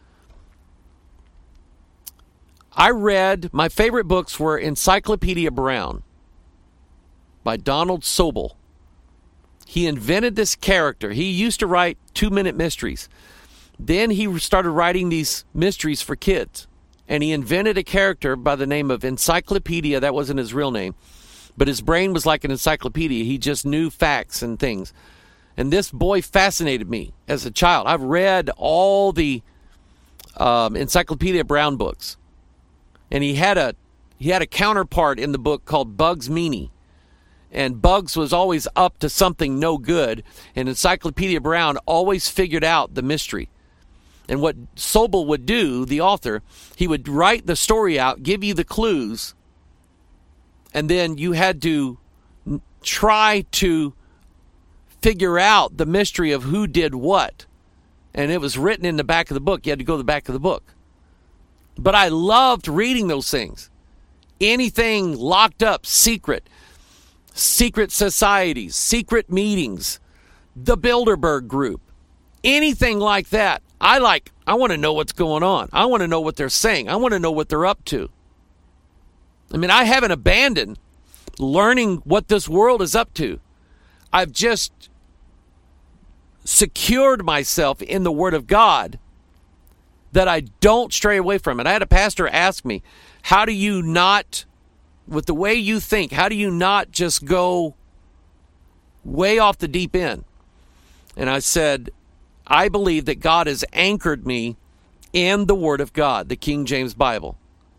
I read, my favorite books were Encyclopedia Brown by Donald Sobel. He invented this character. He used to write two-minute mysteries. Then he started writing these mysteries for kids. And he invented a character by the name of Encyclopedia. That wasn't his real name. But his brain was like an encyclopedia. He just knew facts and things. And this boy fascinated me as a child. I've read all the um, Encyclopedia Brown books. And he had a he had a counterpart in the book called Bugs Meany. And Bugs was always up to something no good. And Encyclopedia Brown always figured out the mystery. And what Sobel would do, the author, he would write the story out, give you the clues, and then you had to try to figure out the mystery of who did what. And it was written in the back of the book. You had to go to the back of the book. But I loved reading those things. Anything locked up, secret, secret societies, secret meetings, the Bilderberg Group, anything like that. I like, I want to know what's going on. I want to know what they're saying. I want to know what they're up to. I mean, I haven't abandoned learning what this world is up to. I've just secured myself in the Word of God that I don't stray away from it. I had a pastor ask me, how do you not, with the way you think, how do you not just go way off the deep end? And I said, I believe that God has anchored me in the Word of God, the King James Bible.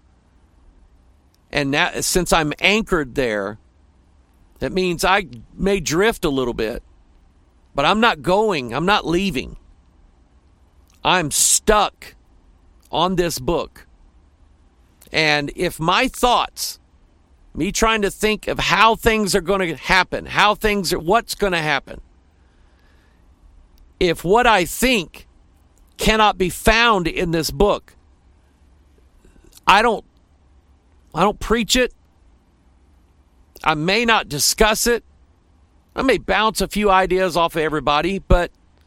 And now, since I'm anchored there, that means I may drift a little bit, but I'm not going, I'm not leaving. I'm stuck on this book. And if my thoughts, me trying to think of how things are going to happen, how things are, what's going to happen, if what I think cannot be found in this book, I don't I don't preach it. I may not discuss it. I may bounce a few ideas off of everybody, but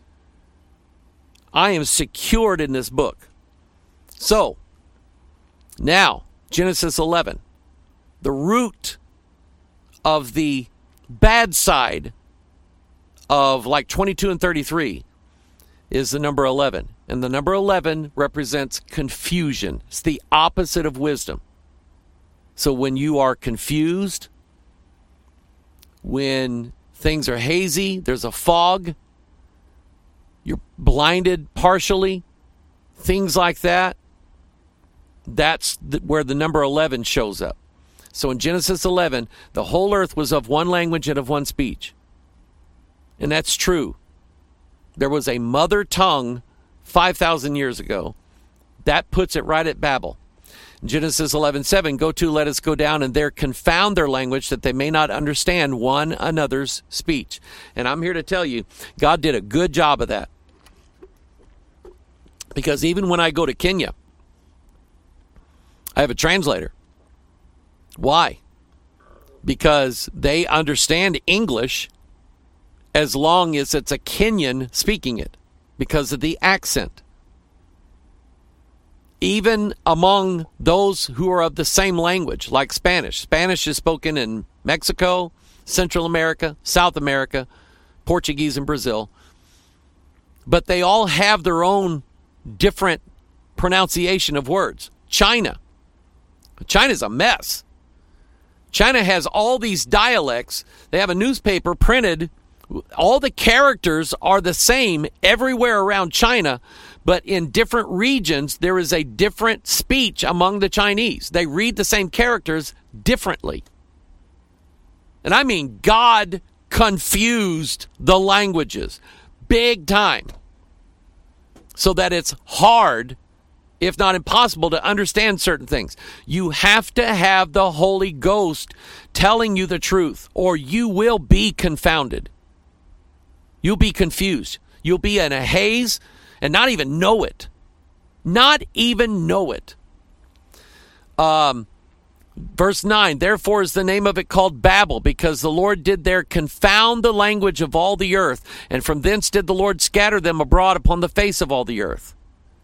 I am secured in this book. So, now, Genesis eleven, the root of the bad side of like twenty-two and thirty-three is the number eleven. And the number eleven represents confusion. It's the opposite of wisdom. So when you are confused, when things are hazy, there's a fog, you're blinded partially, things like that, that's the, where the number eleven shows up. So in Genesis eleven, the whole earth was of one language and of one speech. And that's true. There was a mother tongue five thousand years ago. That puts it right at Babel. In Genesis eleven seven, go to, let us go down, and there confound their language that they may not understand one another's speech. And I'm here to tell you, God did a good job of that. Because even when I go to Kenya, I have a translator. Why? Because they understand English as long as it's a Kenyan speaking it, because of the accent. Even among those who are of the same language, like Spanish. Spanish is spoken in Mexico, Central America, South America, Portuguese in Brazil. But they all have their own different pronunciation of words. China. China's a mess. China has all these dialects. They have a newspaper printed. All the characters are the same everywhere around China, but in different regions, there is a different speech among the Chinese. They read the same characters differently. And I mean, God confused the languages big time so that it's hard, if not impossible, to understand certain things. You have to have the Holy Ghost telling you the truth, or you will be confounded. You'll be confused. You'll be in a haze and not even know it. Not even know it. Um, Verse nine, therefore is the name of it called Babel, because the Lord did there confound the language of all the earth, and from thence did the Lord scatter them abroad upon the face of all the earth.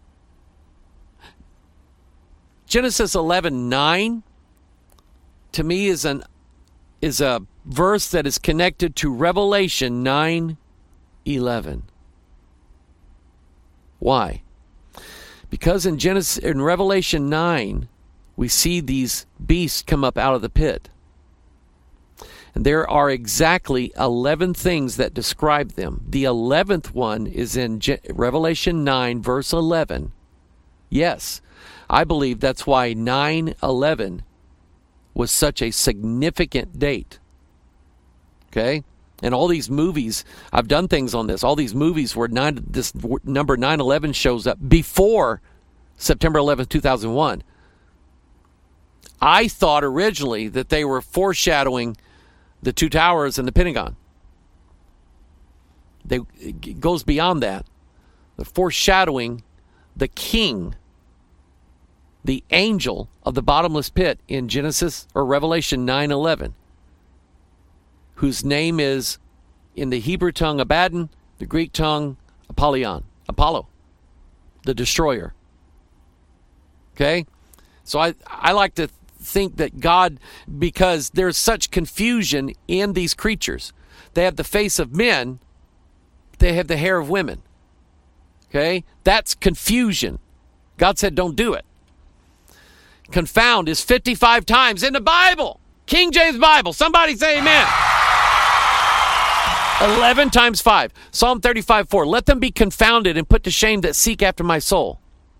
Genesis eleven nine, to me, is an is a verse that is connected to Revelation nine eleven. Why? Because in Genesis, in Revelation nine, we see these beasts come up out of the pit. And there are exactly eleven things that describe them. The eleventh one is in Je- Revelation nine, verse eleven. Yes, I believe that's why nine eleven was such a significant date. Okay? And all these movies, I've done things on this, all these movies where nine, this number nine eleven shows up before September eleventh, two thousand one. I thought originally that they were foreshadowing the two towers and the Pentagon. They, it goes beyond that. They're foreshadowing the king, the angel of the bottomless pit in Genesis or Revelation nine eleven, whose name is in the Hebrew tongue Abaddon, the Greek tongue Apollyon, Apollo, the destroyer. Okay? So I, I like to think that God, because there's such confusion in these creatures. They have the face of men, they have the hair of women. Okay? That's confusion. God said don't do it. Confound is fifty-five times in the Bible. King James Bible. Somebody say amen. eleven times five. Psalm thirty-five four. Let them be confounded and put to shame that seek after my soul.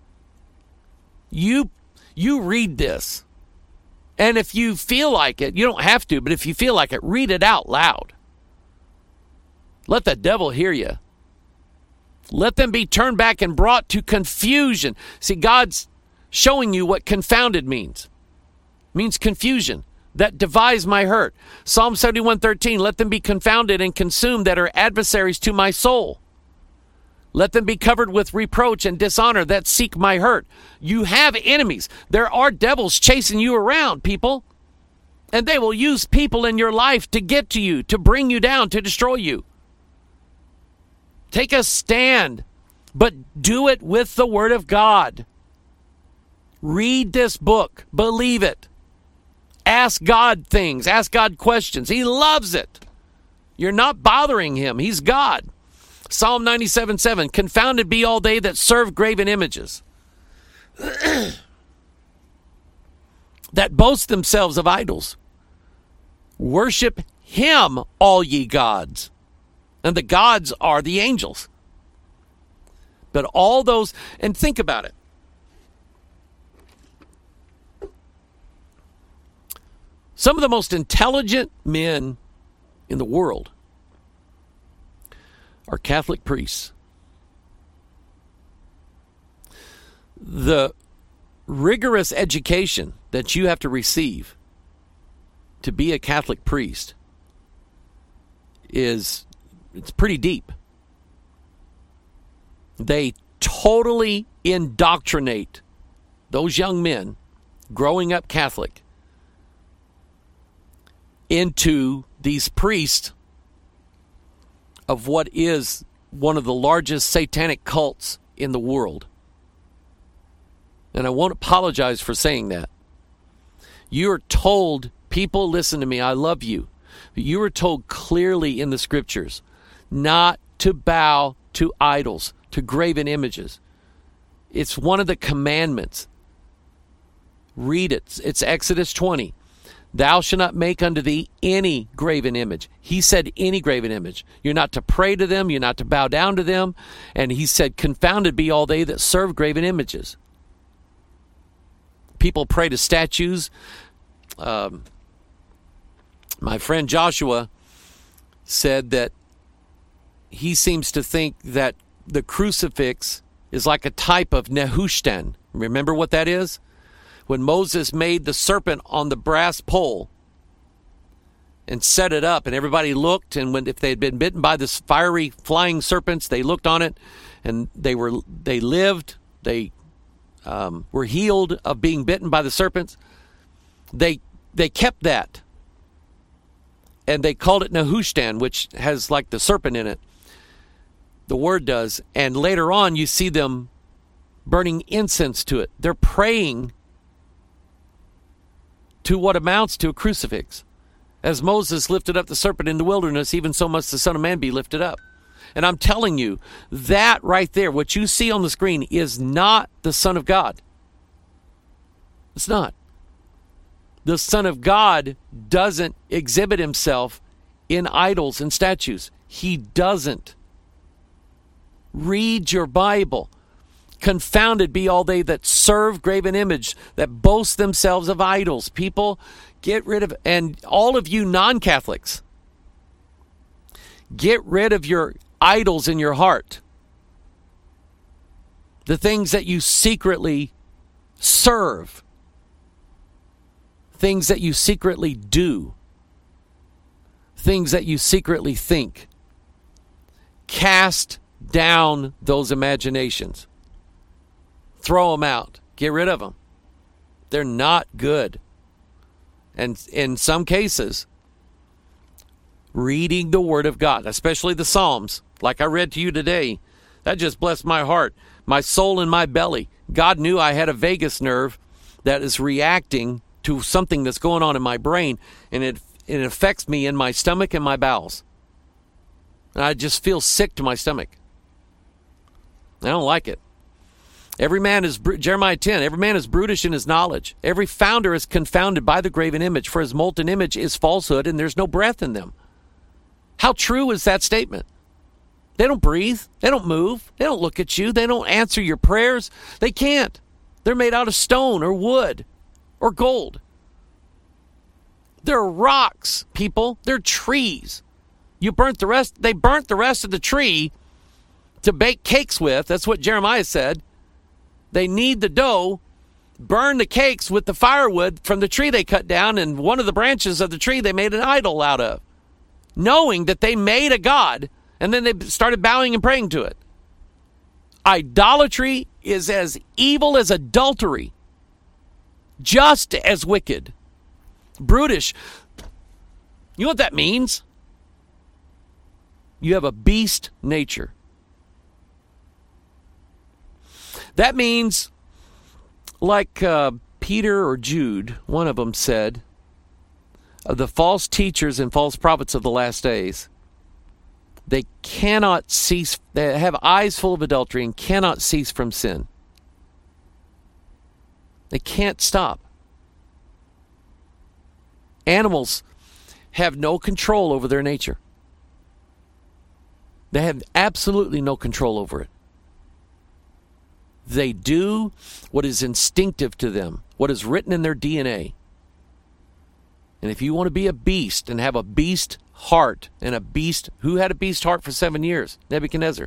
You, you read this. And if you feel like it, you don't have to, but if you feel like it, read it out loud. Let the devil hear you. Let them be turned back and brought to confusion. See, God's showing you what confounded means. It means confusion. That devise my hurt. Psalm seventy-one thirteen, let them be confounded and consumed that are adversaries to my soul. Let them be covered with reproach and dishonor that seek my hurt. You have enemies. There are devils chasing you around, people. And they will use people in your life to get to you, to bring you down, to destroy you. Take a stand, but do it with the Word of God. Read this book. Believe it. Ask God things. Ask God questions. He loves it. You're not bothering Him. He's God. Psalm ninety-seven seven, confounded be all they that serve graven images, that boast themselves of idols. Worship Him, all ye gods. And the gods are the angels. But all those, and think about it. Some of the most intelligent men in the world are Catholic priests. The rigorous education that you have to receive to be a Catholic priest is, it's pretty deep. They totally indoctrinate those young men growing up Catholic into these priests of what is one of the largest satanic cults in the world. And I won't apologize for saying that. You are told, people, listen to me, I love you. But you are told clearly in the scriptures not to bow to idols, to graven images. It's one of the commandments. Read it. It's Exodus twenty. Thou shalt not make unto thee any graven image. He said any graven image. You're not to pray to them. You're not to bow down to them. And he said, confounded be all they that serve graven images. People pray to statues. Um, my friend Joshua said that he seems to think that the crucifix is like a type of Nehushtan. Remember what that is? When Moses made the serpent on the brass pole and set it up, and everybody looked, and when if they had been bitten by this fiery flying serpents, they looked on it, and they were they lived, they um, were healed of being bitten by the serpents. They they kept that. And they called it Nehushtan, which has like the serpent in it. The word does. And later on, you see them burning incense to it. They're praying to what amounts to a crucifix. As Moses lifted up the serpent in the wilderness, even so must the Son of Man be lifted up. And I'm telling you, that right there, what you see on the screen, is not the Son of God. It's not. The Son of God doesn't exhibit himself in idols and statues. He doesn't. Read your Bible. Confounded be all they that serve graven image, that boast themselves of idols. People, get rid of, and all of you non-Catholics, get rid of your idols in your heart. The things that you secretly serve. Things that you secretly do. Things that you secretly think. Cast down those imaginations. Throw them out. Get rid of them. They're not good. And in some cases, reading the Word of God, especially the Psalms, like I read to you today, that just blessed my heart, my soul and my belly. God knew I had a vagus nerve that is reacting to something that's going on in my brain, and it, it affects me in my stomach and my bowels. And I just feel sick to my stomach. I don't like it. Every man is, Jeremiah ten, every man is brutish in his knowledge. Every founder is confounded by the graven image, for his molten image is falsehood, and there's no breath in them. How true is that statement? They don't breathe. They don't move. They don't look at you. They don't answer your prayers. They can't. They're made out of stone or wood or gold. They're rocks, people. They're trees. You burnt the rest. They burnt the rest of the tree to bake cakes with. That's what Jeremiah said. They knead the dough, burn the cakes with the firewood from the tree they cut down, and one of the branches of the tree they made an idol out of, knowing that they made a god, and then they started bowing and praying to it. Idolatry is as evil as adultery, just as wicked. Brutish. You know what that means? You have a beast nature. That means, like uh, Peter or Jude, one of them said, of the false teachers and false prophets of the last days, they cannot cease, they have eyes full of adultery and cannot cease from sin. They can't stop. Animals have no control over their nature. They have absolutely no control over it. They do what is instinctive to them, what is written in their D N A. And if you want to be a beast and have a beast heart, and a beast, who had a beast heart for seven years? Nebuchadnezzar.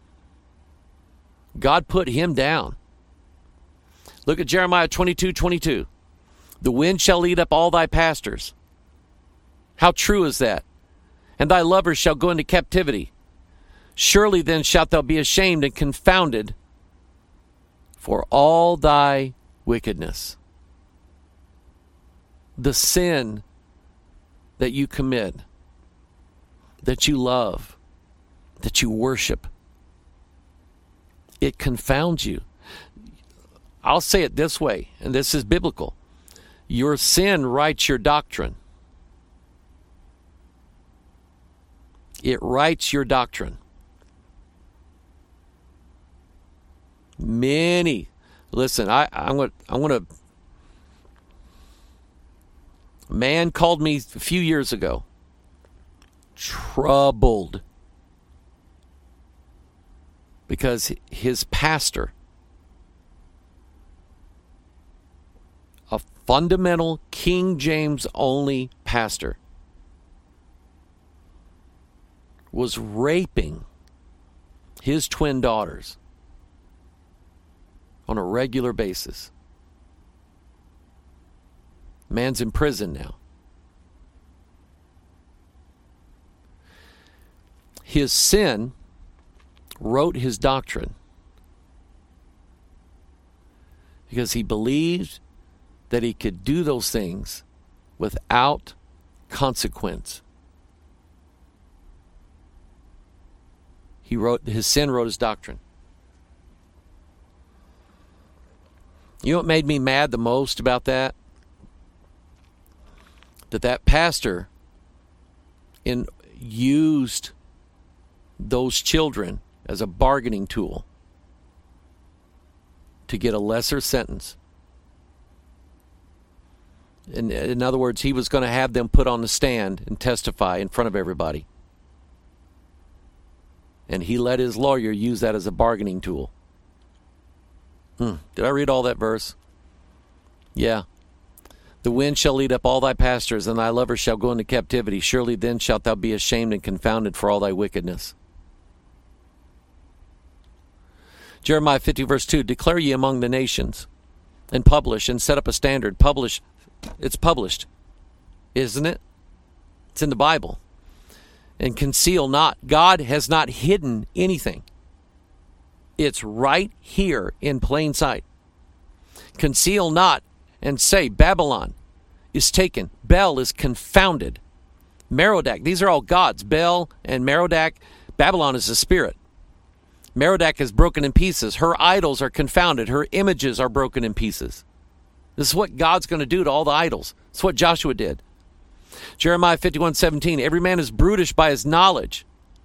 God put him down. Look at Jeremiah twenty-two twenty-two. The wind shall lead up all thy pastors. How true is that? And thy lovers shall go into captivity. Surely then shalt thou be ashamed and confounded for all thy wickedness. The sin that you commit, that you love, that you worship, it confounds you. I'll say it this way, and this is biblical. Your sin writes your doctrine. It writes your doctrine. Many, listen, I, I'm going I'm going to, a man called me a few years ago, troubled, because his pastor, a fundamental King James only pastor, was raping his twin daughters on a regular basis. Man's in prison now. His sin wrote his doctrine because he believed that he could do those things without consequence. He wrote, his sin wrote his doctrine. You know what made me mad the most about that? That that pastor in, used those children as a bargaining tool to get a lesser sentence. In, in other words, he was going to have them put on the stand and testify in front of everybody. And he let his lawyer use that as a bargaining tool. Hmm. Did I read all that verse? Yeah. The wind shall lead up all thy pastors, and thy lovers shall go into captivity. Surely then shalt thou be ashamed and confounded for all thy wickedness. Jeremiah fifty, verse two, declare ye among the nations, and publish, and set up a standard. Publish. It's published, isn't it? It's in the Bible. And conceal not. God has not hidden anything. It's right here in plain sight. Conceal not and say, Babylon is taken. Bel is confounded. Merodach, these are all gods. Bel and Merodach. Babylon is a spirit. Merodach is broken in pieces. Her idols are confounded. Her images are broken in pieces. This is what God's going to do to all the idols. It's what Joshua did. Jeremiah fifty-one, seventeen, every man is brutish by his knowledge.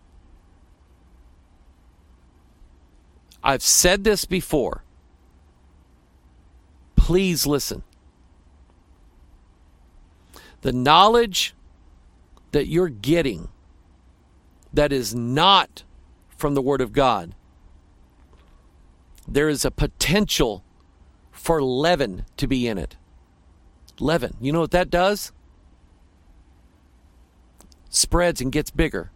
I've said this before. Please listen. The knowledge that you're getting that is not from the Word of God, there is a potential for leaven to be in it. Leaven. You know what that does? Spreads and gets bigger.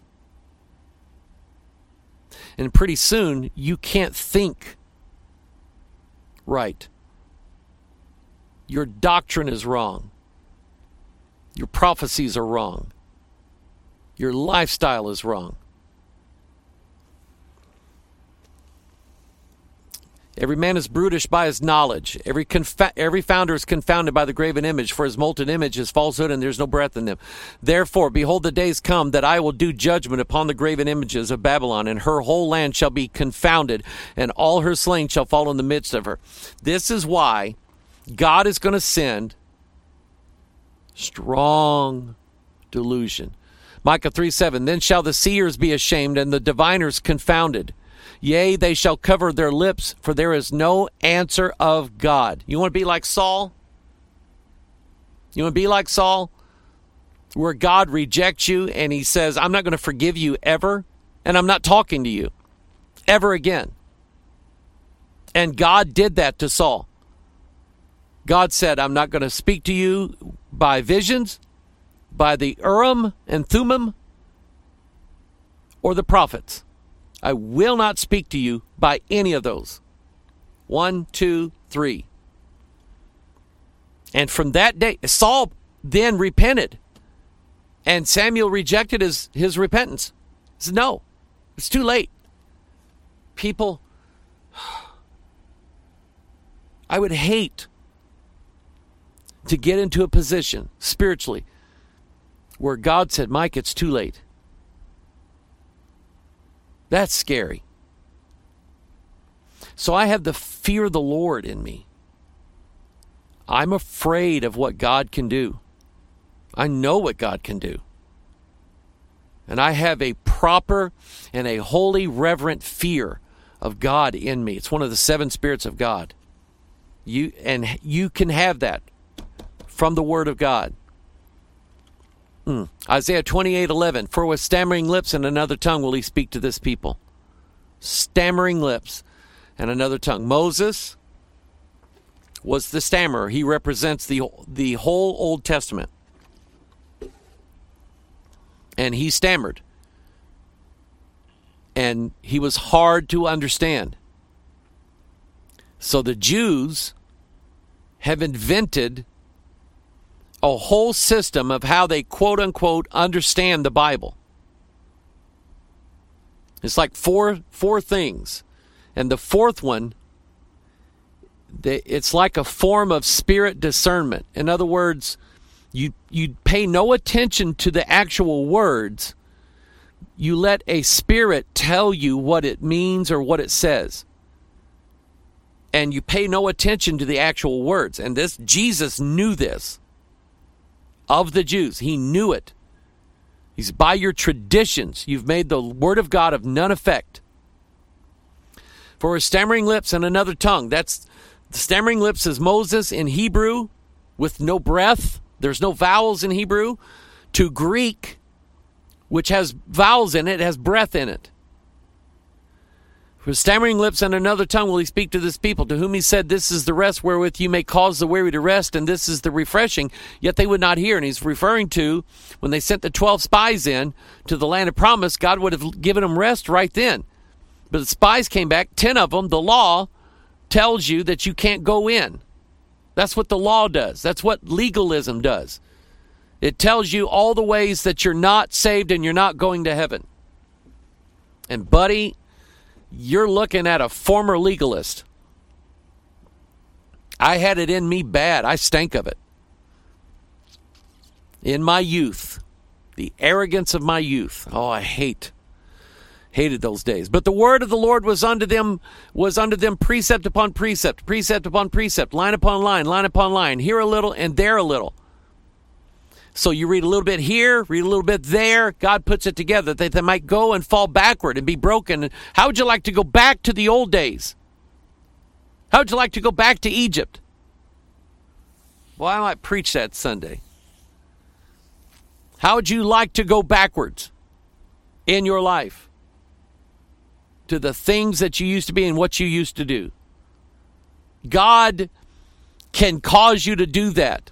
And pretty soon, you can't think right. Your doctrine is wrong. Your prophecies are wrong. Your lifestyle is wrong. Every man is brutish by his knowledge. Every confa- every founder is confounded by the graven image, for his molten image is falsehood, and there's no breath in them. Therefore, behold, the days come that I will do judgment upon the graven images of Babylon, and her whole land shall be confounded, and all her slain shall fall in the midst of her. This is why God is going to send strong delusion. Micah three seven, then shall the seers be ashamed, and the diviners confounded. Yea, they shall cover their lips, for there is no answer of God. You want to be like Saul? You want to be like Saul? Where God rejects you and he says, I'm not going to forgive you ever, and I'm not talking to you ever again. And God did that to Saul. God said, I'm not going to speak to you by visions, by the Urim and Thummim, or the prophets. I will not speak to you by any of those. One, two, three. And from that day, Saul then repented. And Samuel rejected his, his repentance. He said, no, it's too late. People, I would hate to get into a position spiritually where God said, Mike, it's too late. That's scary. So I have the fear of the Lord in me. I'm afraid of what God can do. I know what God can do. And I have a proper and a holy, reverent fear of God in me. It's one of the seven spirits of God. You and you can have that from the Word of God. Mm. Isaiah twenty-eight eleven, for with stammering lips and another tongue will he speak to this people. Stammering lips and another tongue. Moses was the stammerer. He represents the, the whole Old Testament. And he stammered. And he was hard to understand. So the Jews have invented a whole system of how they quote-unquote understand the Bible. It's like four four things. And the fourth one, it's like a form of spirit discernment. In other words, you you pay no attention to the actual words. You let a spirit tell you what it means or what it says. And you pay no attention to the actual words. And this, Jesus knew this of the Jews. He knew it. He's by your traditions. You've made the word of God of none effect. For his stammering lips and another tongue. That's the stammering lips is Moses in Hebrew with no breath. There's no vowels in Hebrew. To Greek, which has vowels in it, it has breath in it. For stammering lips and another tongue will he speak to this people, to whom he said, this is the rest wherewith you may cause the weary to rest, and this is the refreshing, yet they would not hear. And he's referring to when they sent the twelve spies in to the land of promise, God would have given them rest right then. But the spies came back, ten of them. The law tells you that you can't go in. That's what the law does. That's what legalism does. It tells you all the ways that you're not saved and you're not going to heaven. And buddy, you're looking at a former legalist. I had it in me bad. I stank of it. In my youth, the arrogance of my youth. Oh, I hate, hated those days. But the word of the Lord was unto them, was unto them precept upon precept, precept upon precept, line upon line, line upon line, here a little and there a little. So you read a little bit here, read a little bit there. God puts it together that they might go and fall backward and be broken. How would you like to go back to the old days? How would you like to go back to Egypt? Well, I might preach that Sunday. How would you like to go backwards in your life to the things that you used to be and what you used to do? God can cause you to do that.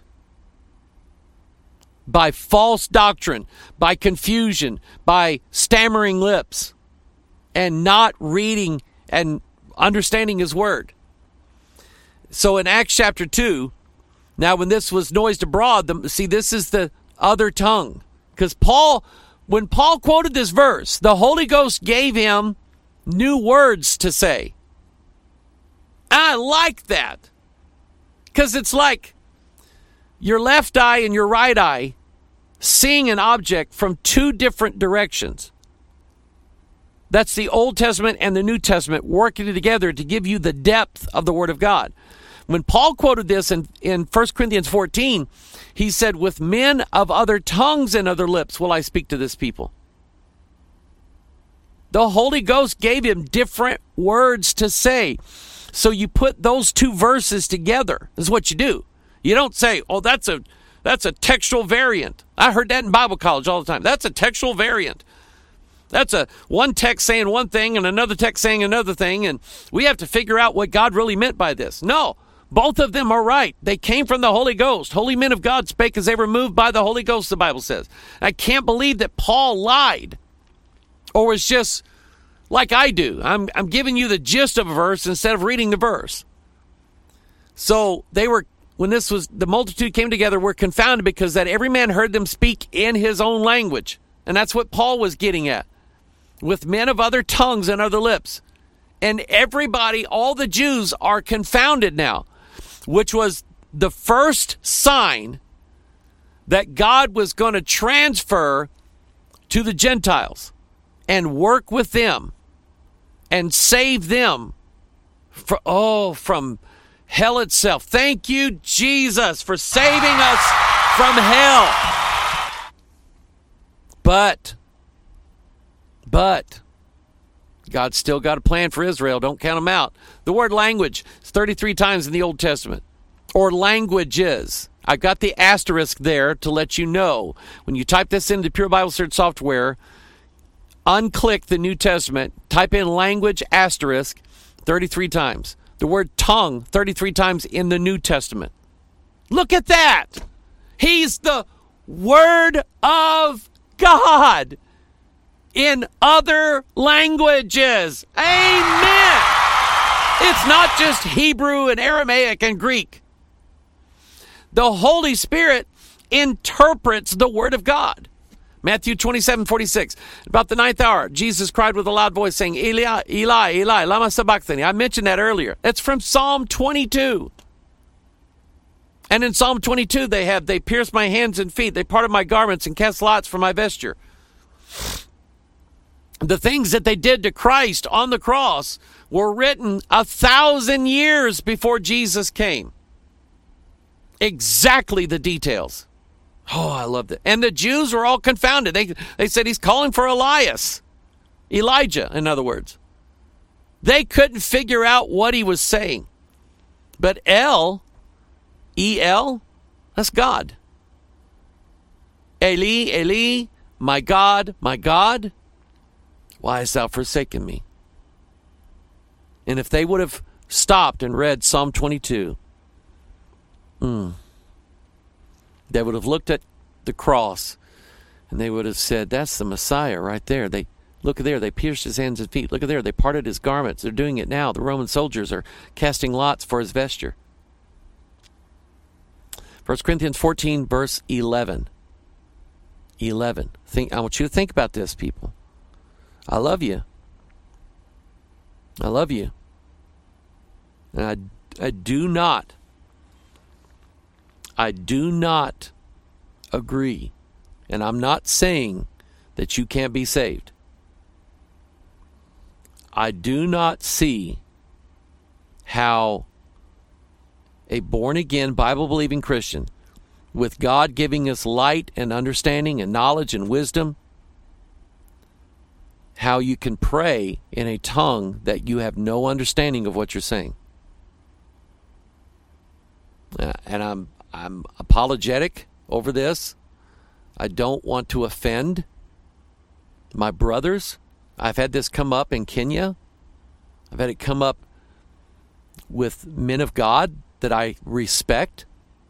By false doctrine, by confusion, by stammering lips, and not reading and understanding his word. So in Acts chapter two, now when this was noised abroad, the, see, this is the other tongue. Because Paul, when Paul quoted this verse, the Holy Ghost gave him new words to say. I like that. Because it's like your left eye and your right eye seeing an object from two different directions. That's the Old Testament and the New Testament working together to give you the depth of the Word of God. When Paul quoted this in, in First Corinthians fourteen, he said, with men of other tongues and other lips will I speak to this people. The Holy Ghost gave him different words to say. So you put those two verses together. This is what you do. You don't say, oh, that's a that's a textual variant. I heard that in Bible college all the time. That's a textual variant. That's a one text saying one thing and another text saying another thing, and we have to figure out what God really meant by this. No, both of them are right. They came from the Holy Ghost. Holy men of God spake as they were moved by the Holy Ghost, the Bible says. I can't believe that Paul lied or was just like I do. I'm, I'm giving you the gist of a verse instead of reading the verse. So they were, when this was, the multitude came together, were confounded because that every man heard them speak in his own language. And that's what Paul was getting at. With men of other tongues and other lips. And everybody, all the Jews are confounded now, which was the first sign that God was going to transfer to the Gentiles and work with them and save them for, oh, from hell itself. Thank you, Jesus, for saving us from hell. But, but, God's still got a plan for Israel. Don't count them out. The word language is thirty-three times in the Old Testament. Or languages. I've got the asterisk there to let you know. When you type this into Pure Bible Search software, unclick the New Testament, type in language asterisk thirty-three times. The word tongue thirty-three times in the New Testament. Look at that. He's the Word of God in other languages. Amen. It's not just Hebrew and Aramaic and Greek. The Holy Spirit interprets the Word of God. Matthew twenty-seven forty-six. About the ninth hour, Jesus cried with a loud voice, saying, Eli, Eli, Eli, lama sabachthani. I mentioned that earlier. That's from Psalm twenty-two. And in Psalm twenty-two, they have, they pierced my hands and feet. They parted my garments and cast lots for my vesture. The things that they did to Christ on the cross were written a thousand years before Jesus came. Exactly the details. Oh, I loved it. And the Jews were all confounded. They, they said he's calling for Elias. Elijah, in other words. They couldn't figure out what he was saying. But El, E L, that's God. Eli, Eli, my God, my God, why hast thou forsaken me? And if they would have stopped and read Psalm twenty-two, mm, they would have looked at the cross and they would have said, that's the Messiah right there. They look there, they pierced his hands and feet. Look at there, they parted his garments. They're doing it now. The Roman soldiers are casting lots for his vesture. First Corinthians fourteen, verse eleven. eleven. Think, I want you to think about this, people. I love you. I love you. And I, I do not, I do not agree, and I'm not saying that you can't be saved. I do not see how a born-again, Bible-believing Christian, with God giving us light and understanding and knowledge and wisdom, how you can pray in a tongue that you have no understanding of what you're saying. Uh, and I'm I'm apologetic over this. I don't want to offend my brothers. I've had this come up in Kenya. I've had it come up with men of God that I respect.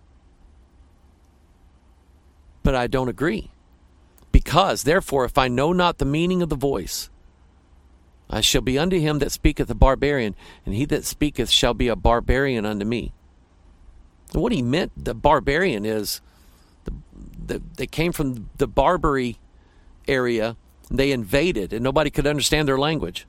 But I don't agree. Because, therefore, if I know not the meaning of the voice, I shall be unto him that speaketh a barbarian, and he that speaketh shall be a barbarian unto me. And what he meant, the barbarian, is the, the, they came from the Barbary area, they invaded, and nobody could understand their language.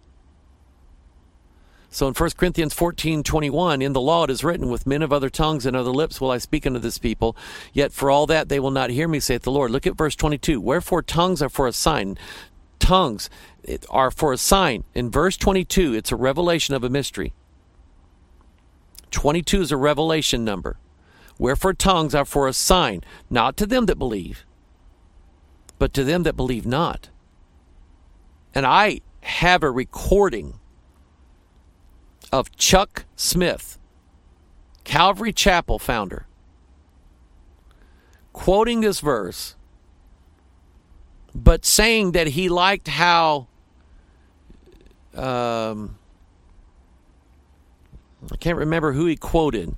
So in First Corinthians fourteen twenty-one, in the law it is written, with men of other tongues and other lips will I speak unto this people, yet for all that they will not hear me, saith the Lord. Look at verse twenty-two. Wherefore tongues are for a sign. Tongues are for a sign. In verse twenty-two, it's a revelation of a mystery. twenty-two is a revelation number. Wherefore tongues are for a sign, not to them that believe, but to them that believe not. And I have a recording of Chuck Smith, Calvary Chapel founder, quoting this verse, but saying that he liked how um, I can't remember who he quoted,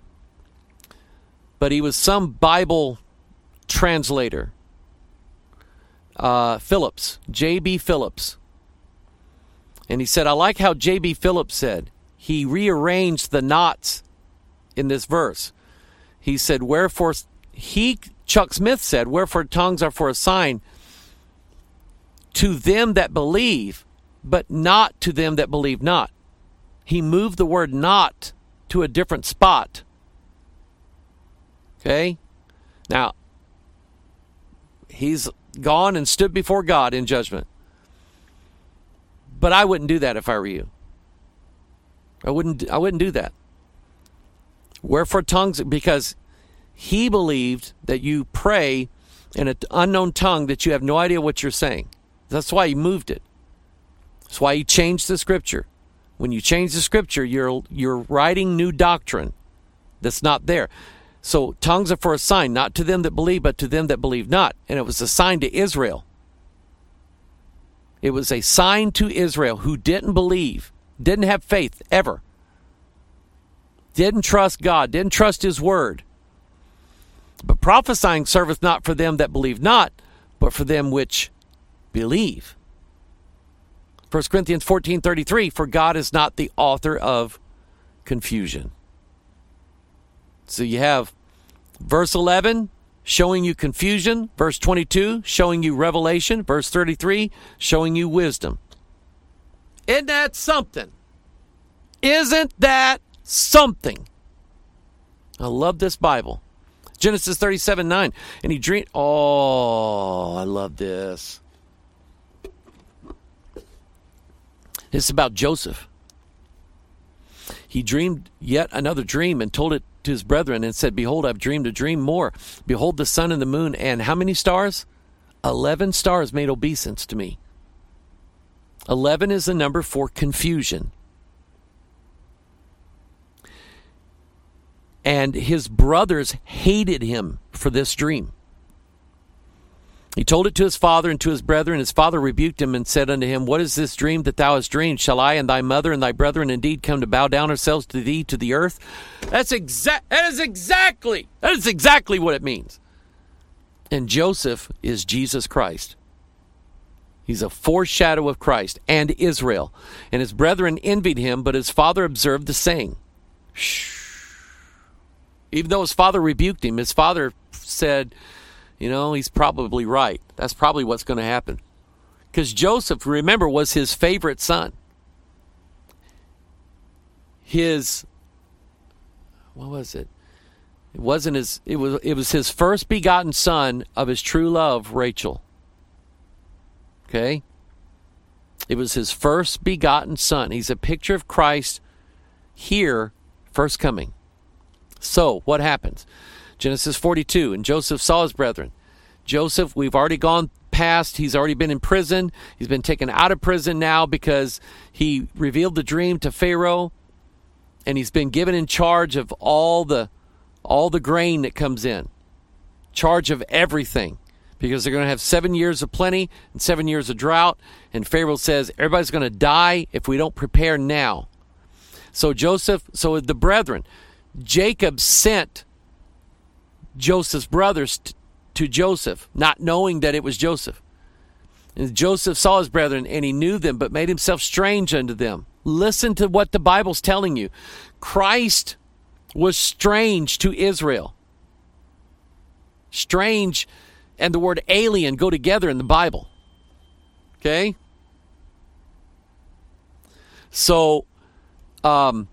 but he was some Bible translator, uh, Phillips, J B Phillips. And he said, I like how J B Phillips said, he rearranged the knots in this verse. He said, wherefore, he, Chuck Smith said, wherefore tongues are for a sign to them that believe, but not to them that believe not. He moved the word not to a different spot. Okay? Now, he's gone and stood before God in judgment. But I wouldn't do that if I were you. I wouldn't I wouldn't do that. Wherefore tongues, because he believed that you pray in an unknown tongue that you have no idea what you're saying. That's why he moved it. That's why he changed the scripture. When you change the scripture, you're you're writing new doctrine that's not there. So tongues are for a sign, not to them that believe, but to them that believe not. And it was a sign to Israel. It was a sign to Israel who didn't believe, didn't have faith ever, didn't trust God, didn't trust his word. But prophesying serveth not for them that believe not, but for them which believe. First Corinthians fourteen thirty-three, for God is not the author of confusion. So you have verse eleven showing you confusion. Verse twenty-two, showing you revelation. Verse thirty-three, showing you wisdom. Isn't that something? Isn't that something? I love this Bible. Genesis thirty-seven nine. And he dreamed. Oh, I love this. It's about Joseph. He dreamed yet another dream and told it to his brethren and said, behold, I've dreamed a dream more. Behold, the sun and the moon and how many stars? Eleven stars made obeisance to me. Eleven is the number for confusion. And his brothers hated him for this dream. He told it to his father and to his brethren. His father rebuked him and said unto him, what is this dream that thou hast dreamed? Shall I and thy mother and thy brethren indeed come to bow down ourselves to thee to the earth? That's exact. That is exactly. That is exactly what it means. And Joseph is Jesus Christ. He's a foreshadow of Christ and Israel. And his brethren envied him, but his father observed the saying. Shh. Even though his father rebuked him, his father said, you know, he's probably right. That's probably what's going to happen. Because Joseph, remember, was his favorite son. His, what was it? It wasn't his, it was, it was his first begotten son of his true love, Rachel. Okay? It was his first begotten son. He's a picture of Christ here, first coming. So, what happens? Genesis forty-two, and Joseph saw his brethren. Joseph, we've already gone past. He's already been in prison. He's been taken out of prison now because he revealed the dream to Pharaoh, and he's been given in charge of all the all the grain that comes in. Charge of everything. Because they're going to have seven years of plenty and seven years of drought. And Pharaoh says, everybody's going to die if we don't prepare now. So Joseph, so the brethren, Jacob sent Joseph's brothers t- to Joseph, not knowing that it was Joseph. And Joseph saw his brethren, and he knew them, but made himself strange unto them. Listen to what the Bible's telling you. Christ was strange to Israel. Strange and the word alien go together in the Bible. Okay? So, um,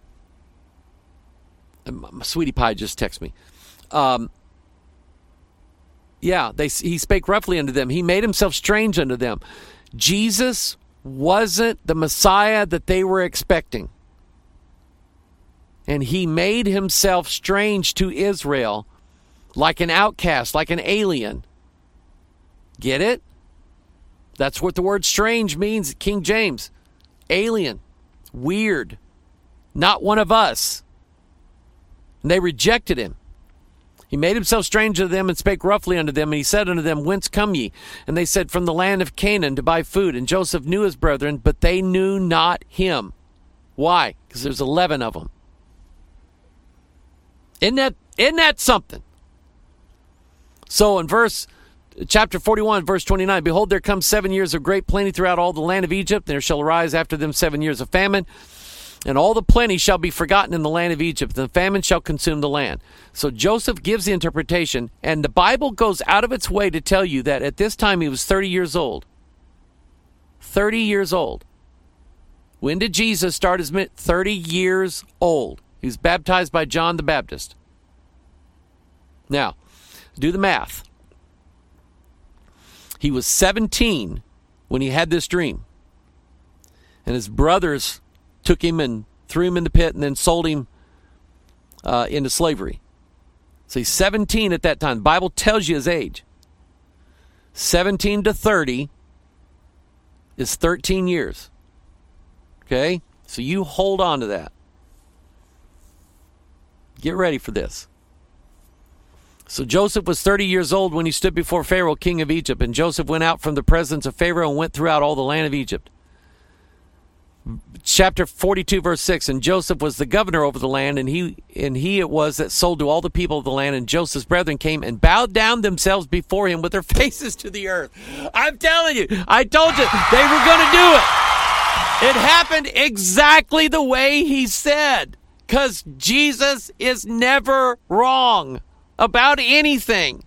my sweetie pie just texted me. Um, yeah, they, he spake roughly unto them. He made himself strange unto them. Jesus wasn't the Messiah that they were expecting. And he made himself strange to Israel like an outcast, like an alien. Get it? That's what the word strange means, King James. Alien. Weird. Not one of us. And they rejected him. He made himself strange to them and spake roughly unto them. And he said unto them, whence come ye? And they said, from the land of Canaan to buy food. And Joseph knew his brethren, but they knew not him. Why? Because there's eleven of them. Isn't that, isn't that something? So in verse, chapter forty-one, verse twenty-nine, behold, there come seven years of great plenty throughout all the land of Egypt. There shall arise after them seven years of famine. And all the plenty shall be forgotten in the land of Egypt. And the famine shall consume the land. So Joseph gives the interpretation. And the Bible goes out of its way to tell you that at this time he was thirty years old. thirty years old. When did Jesus start his ministry? thirty years old. He was baptized by John the Baptist. Now, do the math. He was seventeen when he had this dream. And his brothers took him and threw him in the pit and then sold him uh, into slavery. So he's seventeen at that time. The Bible tells you his age. seventeen to thirty is thirteen years. Okay? So you hold on to that. Get ready for this. So Joseph was thirty years old when he stood before Pharaoh, king of Egypt. And Joseph went out from the presence of Pharaoh and went throughout all the land of Egypt. Chapter forty-two, verse six, and Joseph was the governor over the land, and he and he it was that sold to all the people of the land. And Joseph's brethren came and bowed down themselves before him with their faces to the earth. I'm telling you, I told you, they were going to do it. It happened exactly the way he said, because Jesus is never wrong. about anything.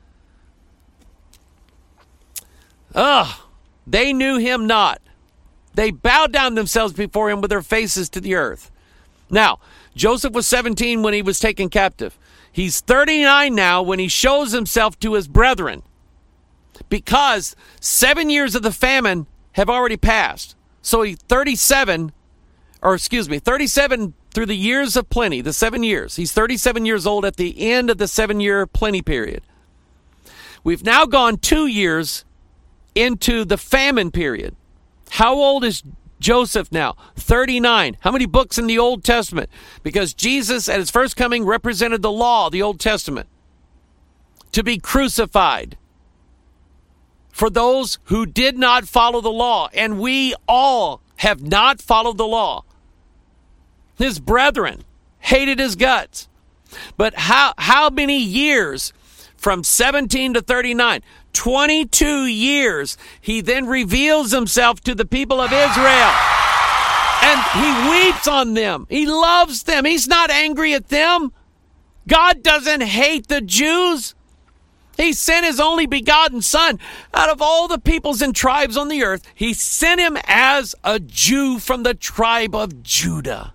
Ugh, they knew him not. They bowed down themselves before him with their faces to the earth. Now, Joseph was seventeen when he was taken captive. He's thirty-nine now when he shows himself to his brethren, because seven years of the famine have already passed. So he thirty-seven, or excuse me, thirty-seven through the years of plenty, the seven years. He's thirty-seven years old at the end of the seven-year plenty period. We've now gone two years into the famine period. How old is Joseph now? thirty-nine. How many books in the Old Testament? Because Jesus at his first coming represented the law, the Old Testament, to be crucified for those who did not follow the law. And we all have not followed the law. His brethren hated his guts. But how, how many years from seventeen to thirty-nine? twenty-two years. He then reveals himself to the people of Israel. And he weeps on them. He loves them. He's not angry at them. God doesn't hate the Jews. He sent his only begotten son out of all the peoples and tribes on the earth. He sent him as a Jew from the tribe of Judah.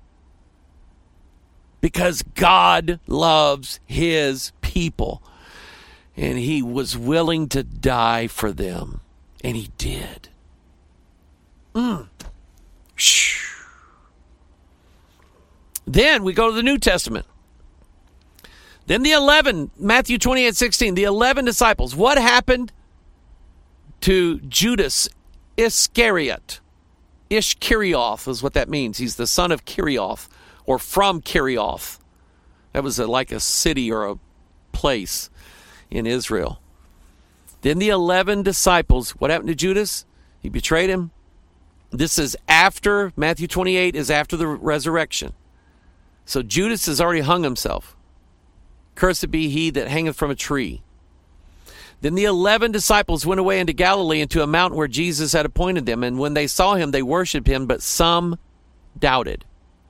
Because God loves his people. And he was willing to die for them. And he did. Mm. Then we go to the New Testament. Then the eleven, Matthew twenty-eight sixteen, the eleven disciples. What happened to Judas Iscariot? Ishkarioth is what that means. He's the son of Kirioth, or from Kirioth. That was a, like a city or a place in Israel. Then the eleven disciples. What happened to Judas? He betrayed him. This is after, Matthew twenty-eight is after the resurrection. So Judas has already hung himself. Cursed be he that hangeth from a tree. Then the eleven disciples went away into Galilee, into a mountain where Jesus had appointed them. And when they saw him, they worshipped him, but some doubted.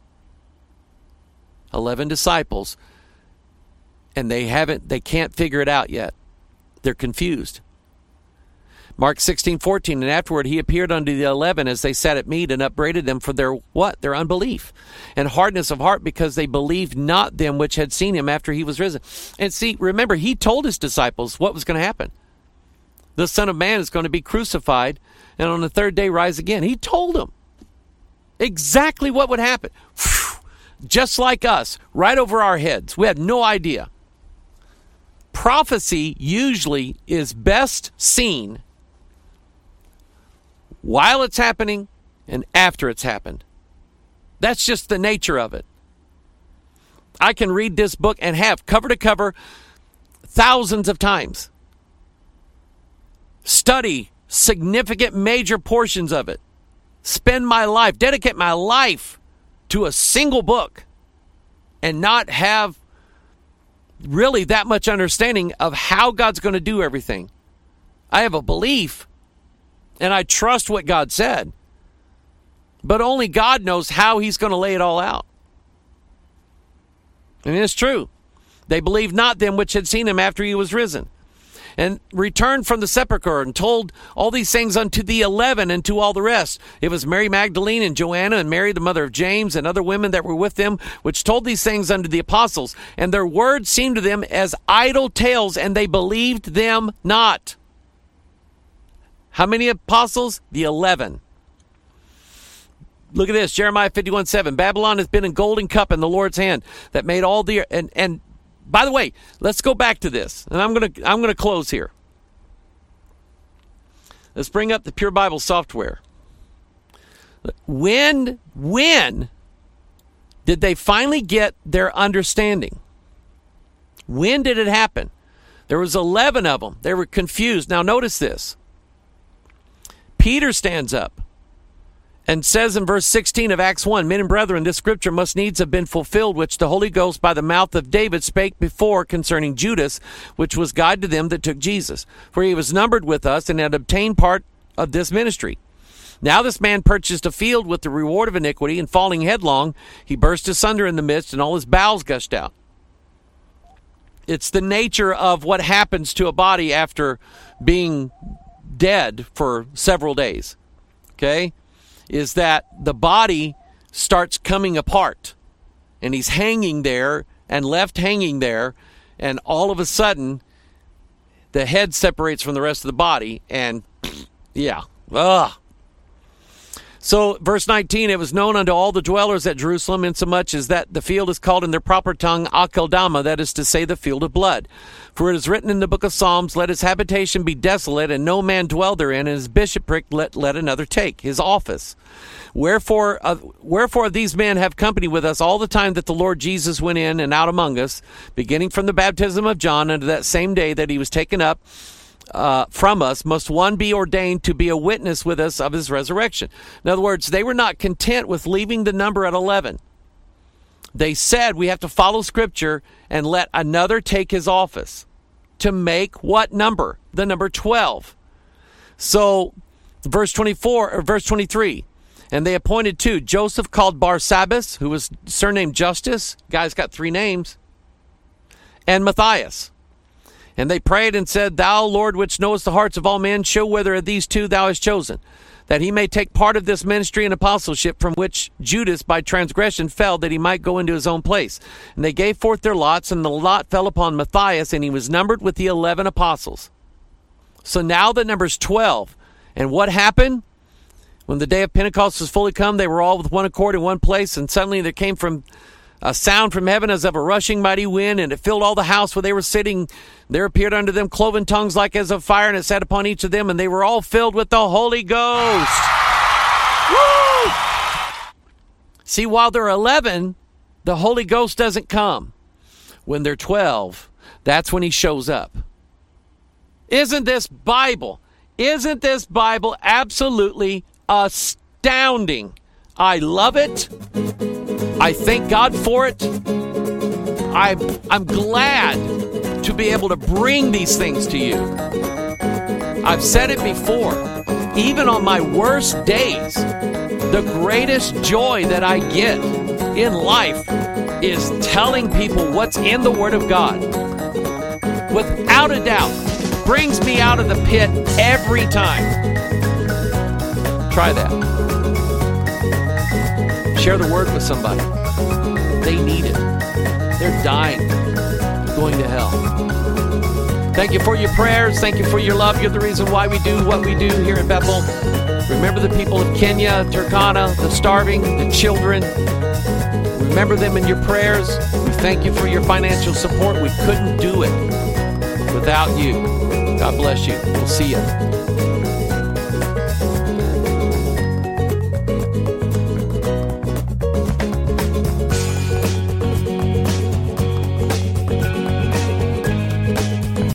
Eleven disciples, and they haven't, they can't figure it out yet. They're confused. Mark sixteen fourteen, and afterward he appeared unto the eleven as they sat at meat, and upbraided them for their what? Their unbelief and hardness of heart, because they believed not them which had seen him after he was risen. And see, remember, he told his disciples what was going to happen. The Son of Man is going to be crucified and on the third day rise again. He told them exactly what would happen. Just like us, right over our heads. We had no idea. Prophecy usually is best seen while it's happening and after it's happened. That's just the nature of it. I can read this book and have cover to cover thousands of times. Study significant major portions of it. Spend my life, dedicate my life to a single book and not have really that much understanding of how God's going to do everything. I have a belief and I trust what God said, but only God knows how he's going to lay it all out. And it's true. They believed not them which had seen him after he was risen, and returned from the sepulchre, and told all these things unto the eleven and to all the rest. It was Mary Magdalene and Joanna and Mary the mother of James and other women that were with them, which told these things unto the apostles. And their words seemed to them as idle tales, and they believed them not. How many apostles? The eleven. Look at this, Jeremiah fifty-one seven. Babylon has been a golden cup in the Lord's hand that made all the... And, and by the way, let's go back to this. And I'm going to I'm going to close here. Let's bring up the Pure Bible software. When, when did they finally get their understanding? When did it happen? There was eleven of them. They were confused. Now notice this. Peter stands up and says in verse sixteen of Acts one, Men and brethren, this scripture must needs have been fulfilled, which the Holy Ghost by the mouth of David spake before concerning Judas, which was guide to them that took Jesus. For he was numbered with us and had obtained part of this ministry. Now this man purchased a field with the reward of iniquity, and falling headlong, he burst asunder in the midst, and all his bowels gushed out. it's the nature of what happens to a body after being dead for several days, okay, is that the body starts coming apart, and he's hanging there and left hanging there, and all of a sudden the head separates from the rest of the body, and yeah, ugh. So, verse nineteen, it was known unto all the dwellers at Jerusalem, insomuch as that the field is called in their proper tongue Akeldama, that is to say, the field of blood. For it is written in the book of Psalms, let his habitation be desolate, and no man dwell therein, and his bishopric let, let another take, his office. Wherefore, uh, wherefore these men have company with us all the time that the Lord Jesus went in and out among us, beginning from the baptism of John unto that same day that he was taken up Uh, from us, must one be ordained to be a witness with us of his resurrection. In other words, they were not content with leaving the number at eleven. They said we have to follow Scripture and let another take his office to make what number? The number twelve. So, verse twenty-four or verse twenty-three, and they appointed two, Joseph called Barsabbas, who was surnamed Justus. Guy's got three names, and Matthias. And they prayed and said, Thou, Lord, which knowest the hearts of all men, show whether of these two thou hast chosen, that he may take part of this ministry and apostleship from which Judas by transgression fell, that he might go into his own place. And they gave forth their lots, and the lot fell upon Matthias, and he was numbered with the eleven apostles. So now the number's twelve. And what happened? When the day of Pentecost was fully come, they were all with one accord in one place, and suddenly there came from a sound from heaven as of a rushing mighty wind, and it filled all the house where they were sitting. There appeared unto them cloven tongues like as of fire, and it sat upon each of them, and they were all filled with the Holy Ghost. Woo! See, while they're eleven, the Holy Ghost doesn't come. When they're twelve, that's when he shows up. Isn't this Bible? Isn't this Bible absolutely astounding? I love it. I thank God for it. I'm, I'm glad to be able to bring these things to you. I've said it before. Even on my worst days, the greatest joy that I get in life is telling people what's in the Word of God. Without a doubt, brings me out of the pit every time. Try that. Share the Word with somebody. They need it. They're dying. They're going to hell. Thank you for your prayers. Thank you for your love. You're the reason why we do what we do here in Bethel. Remember the people of Kenya, Turkana, the starving, the children. Remember them in your prayers. We thank you for your financial support. We couldn't do it without you. God bless you. We'll see you.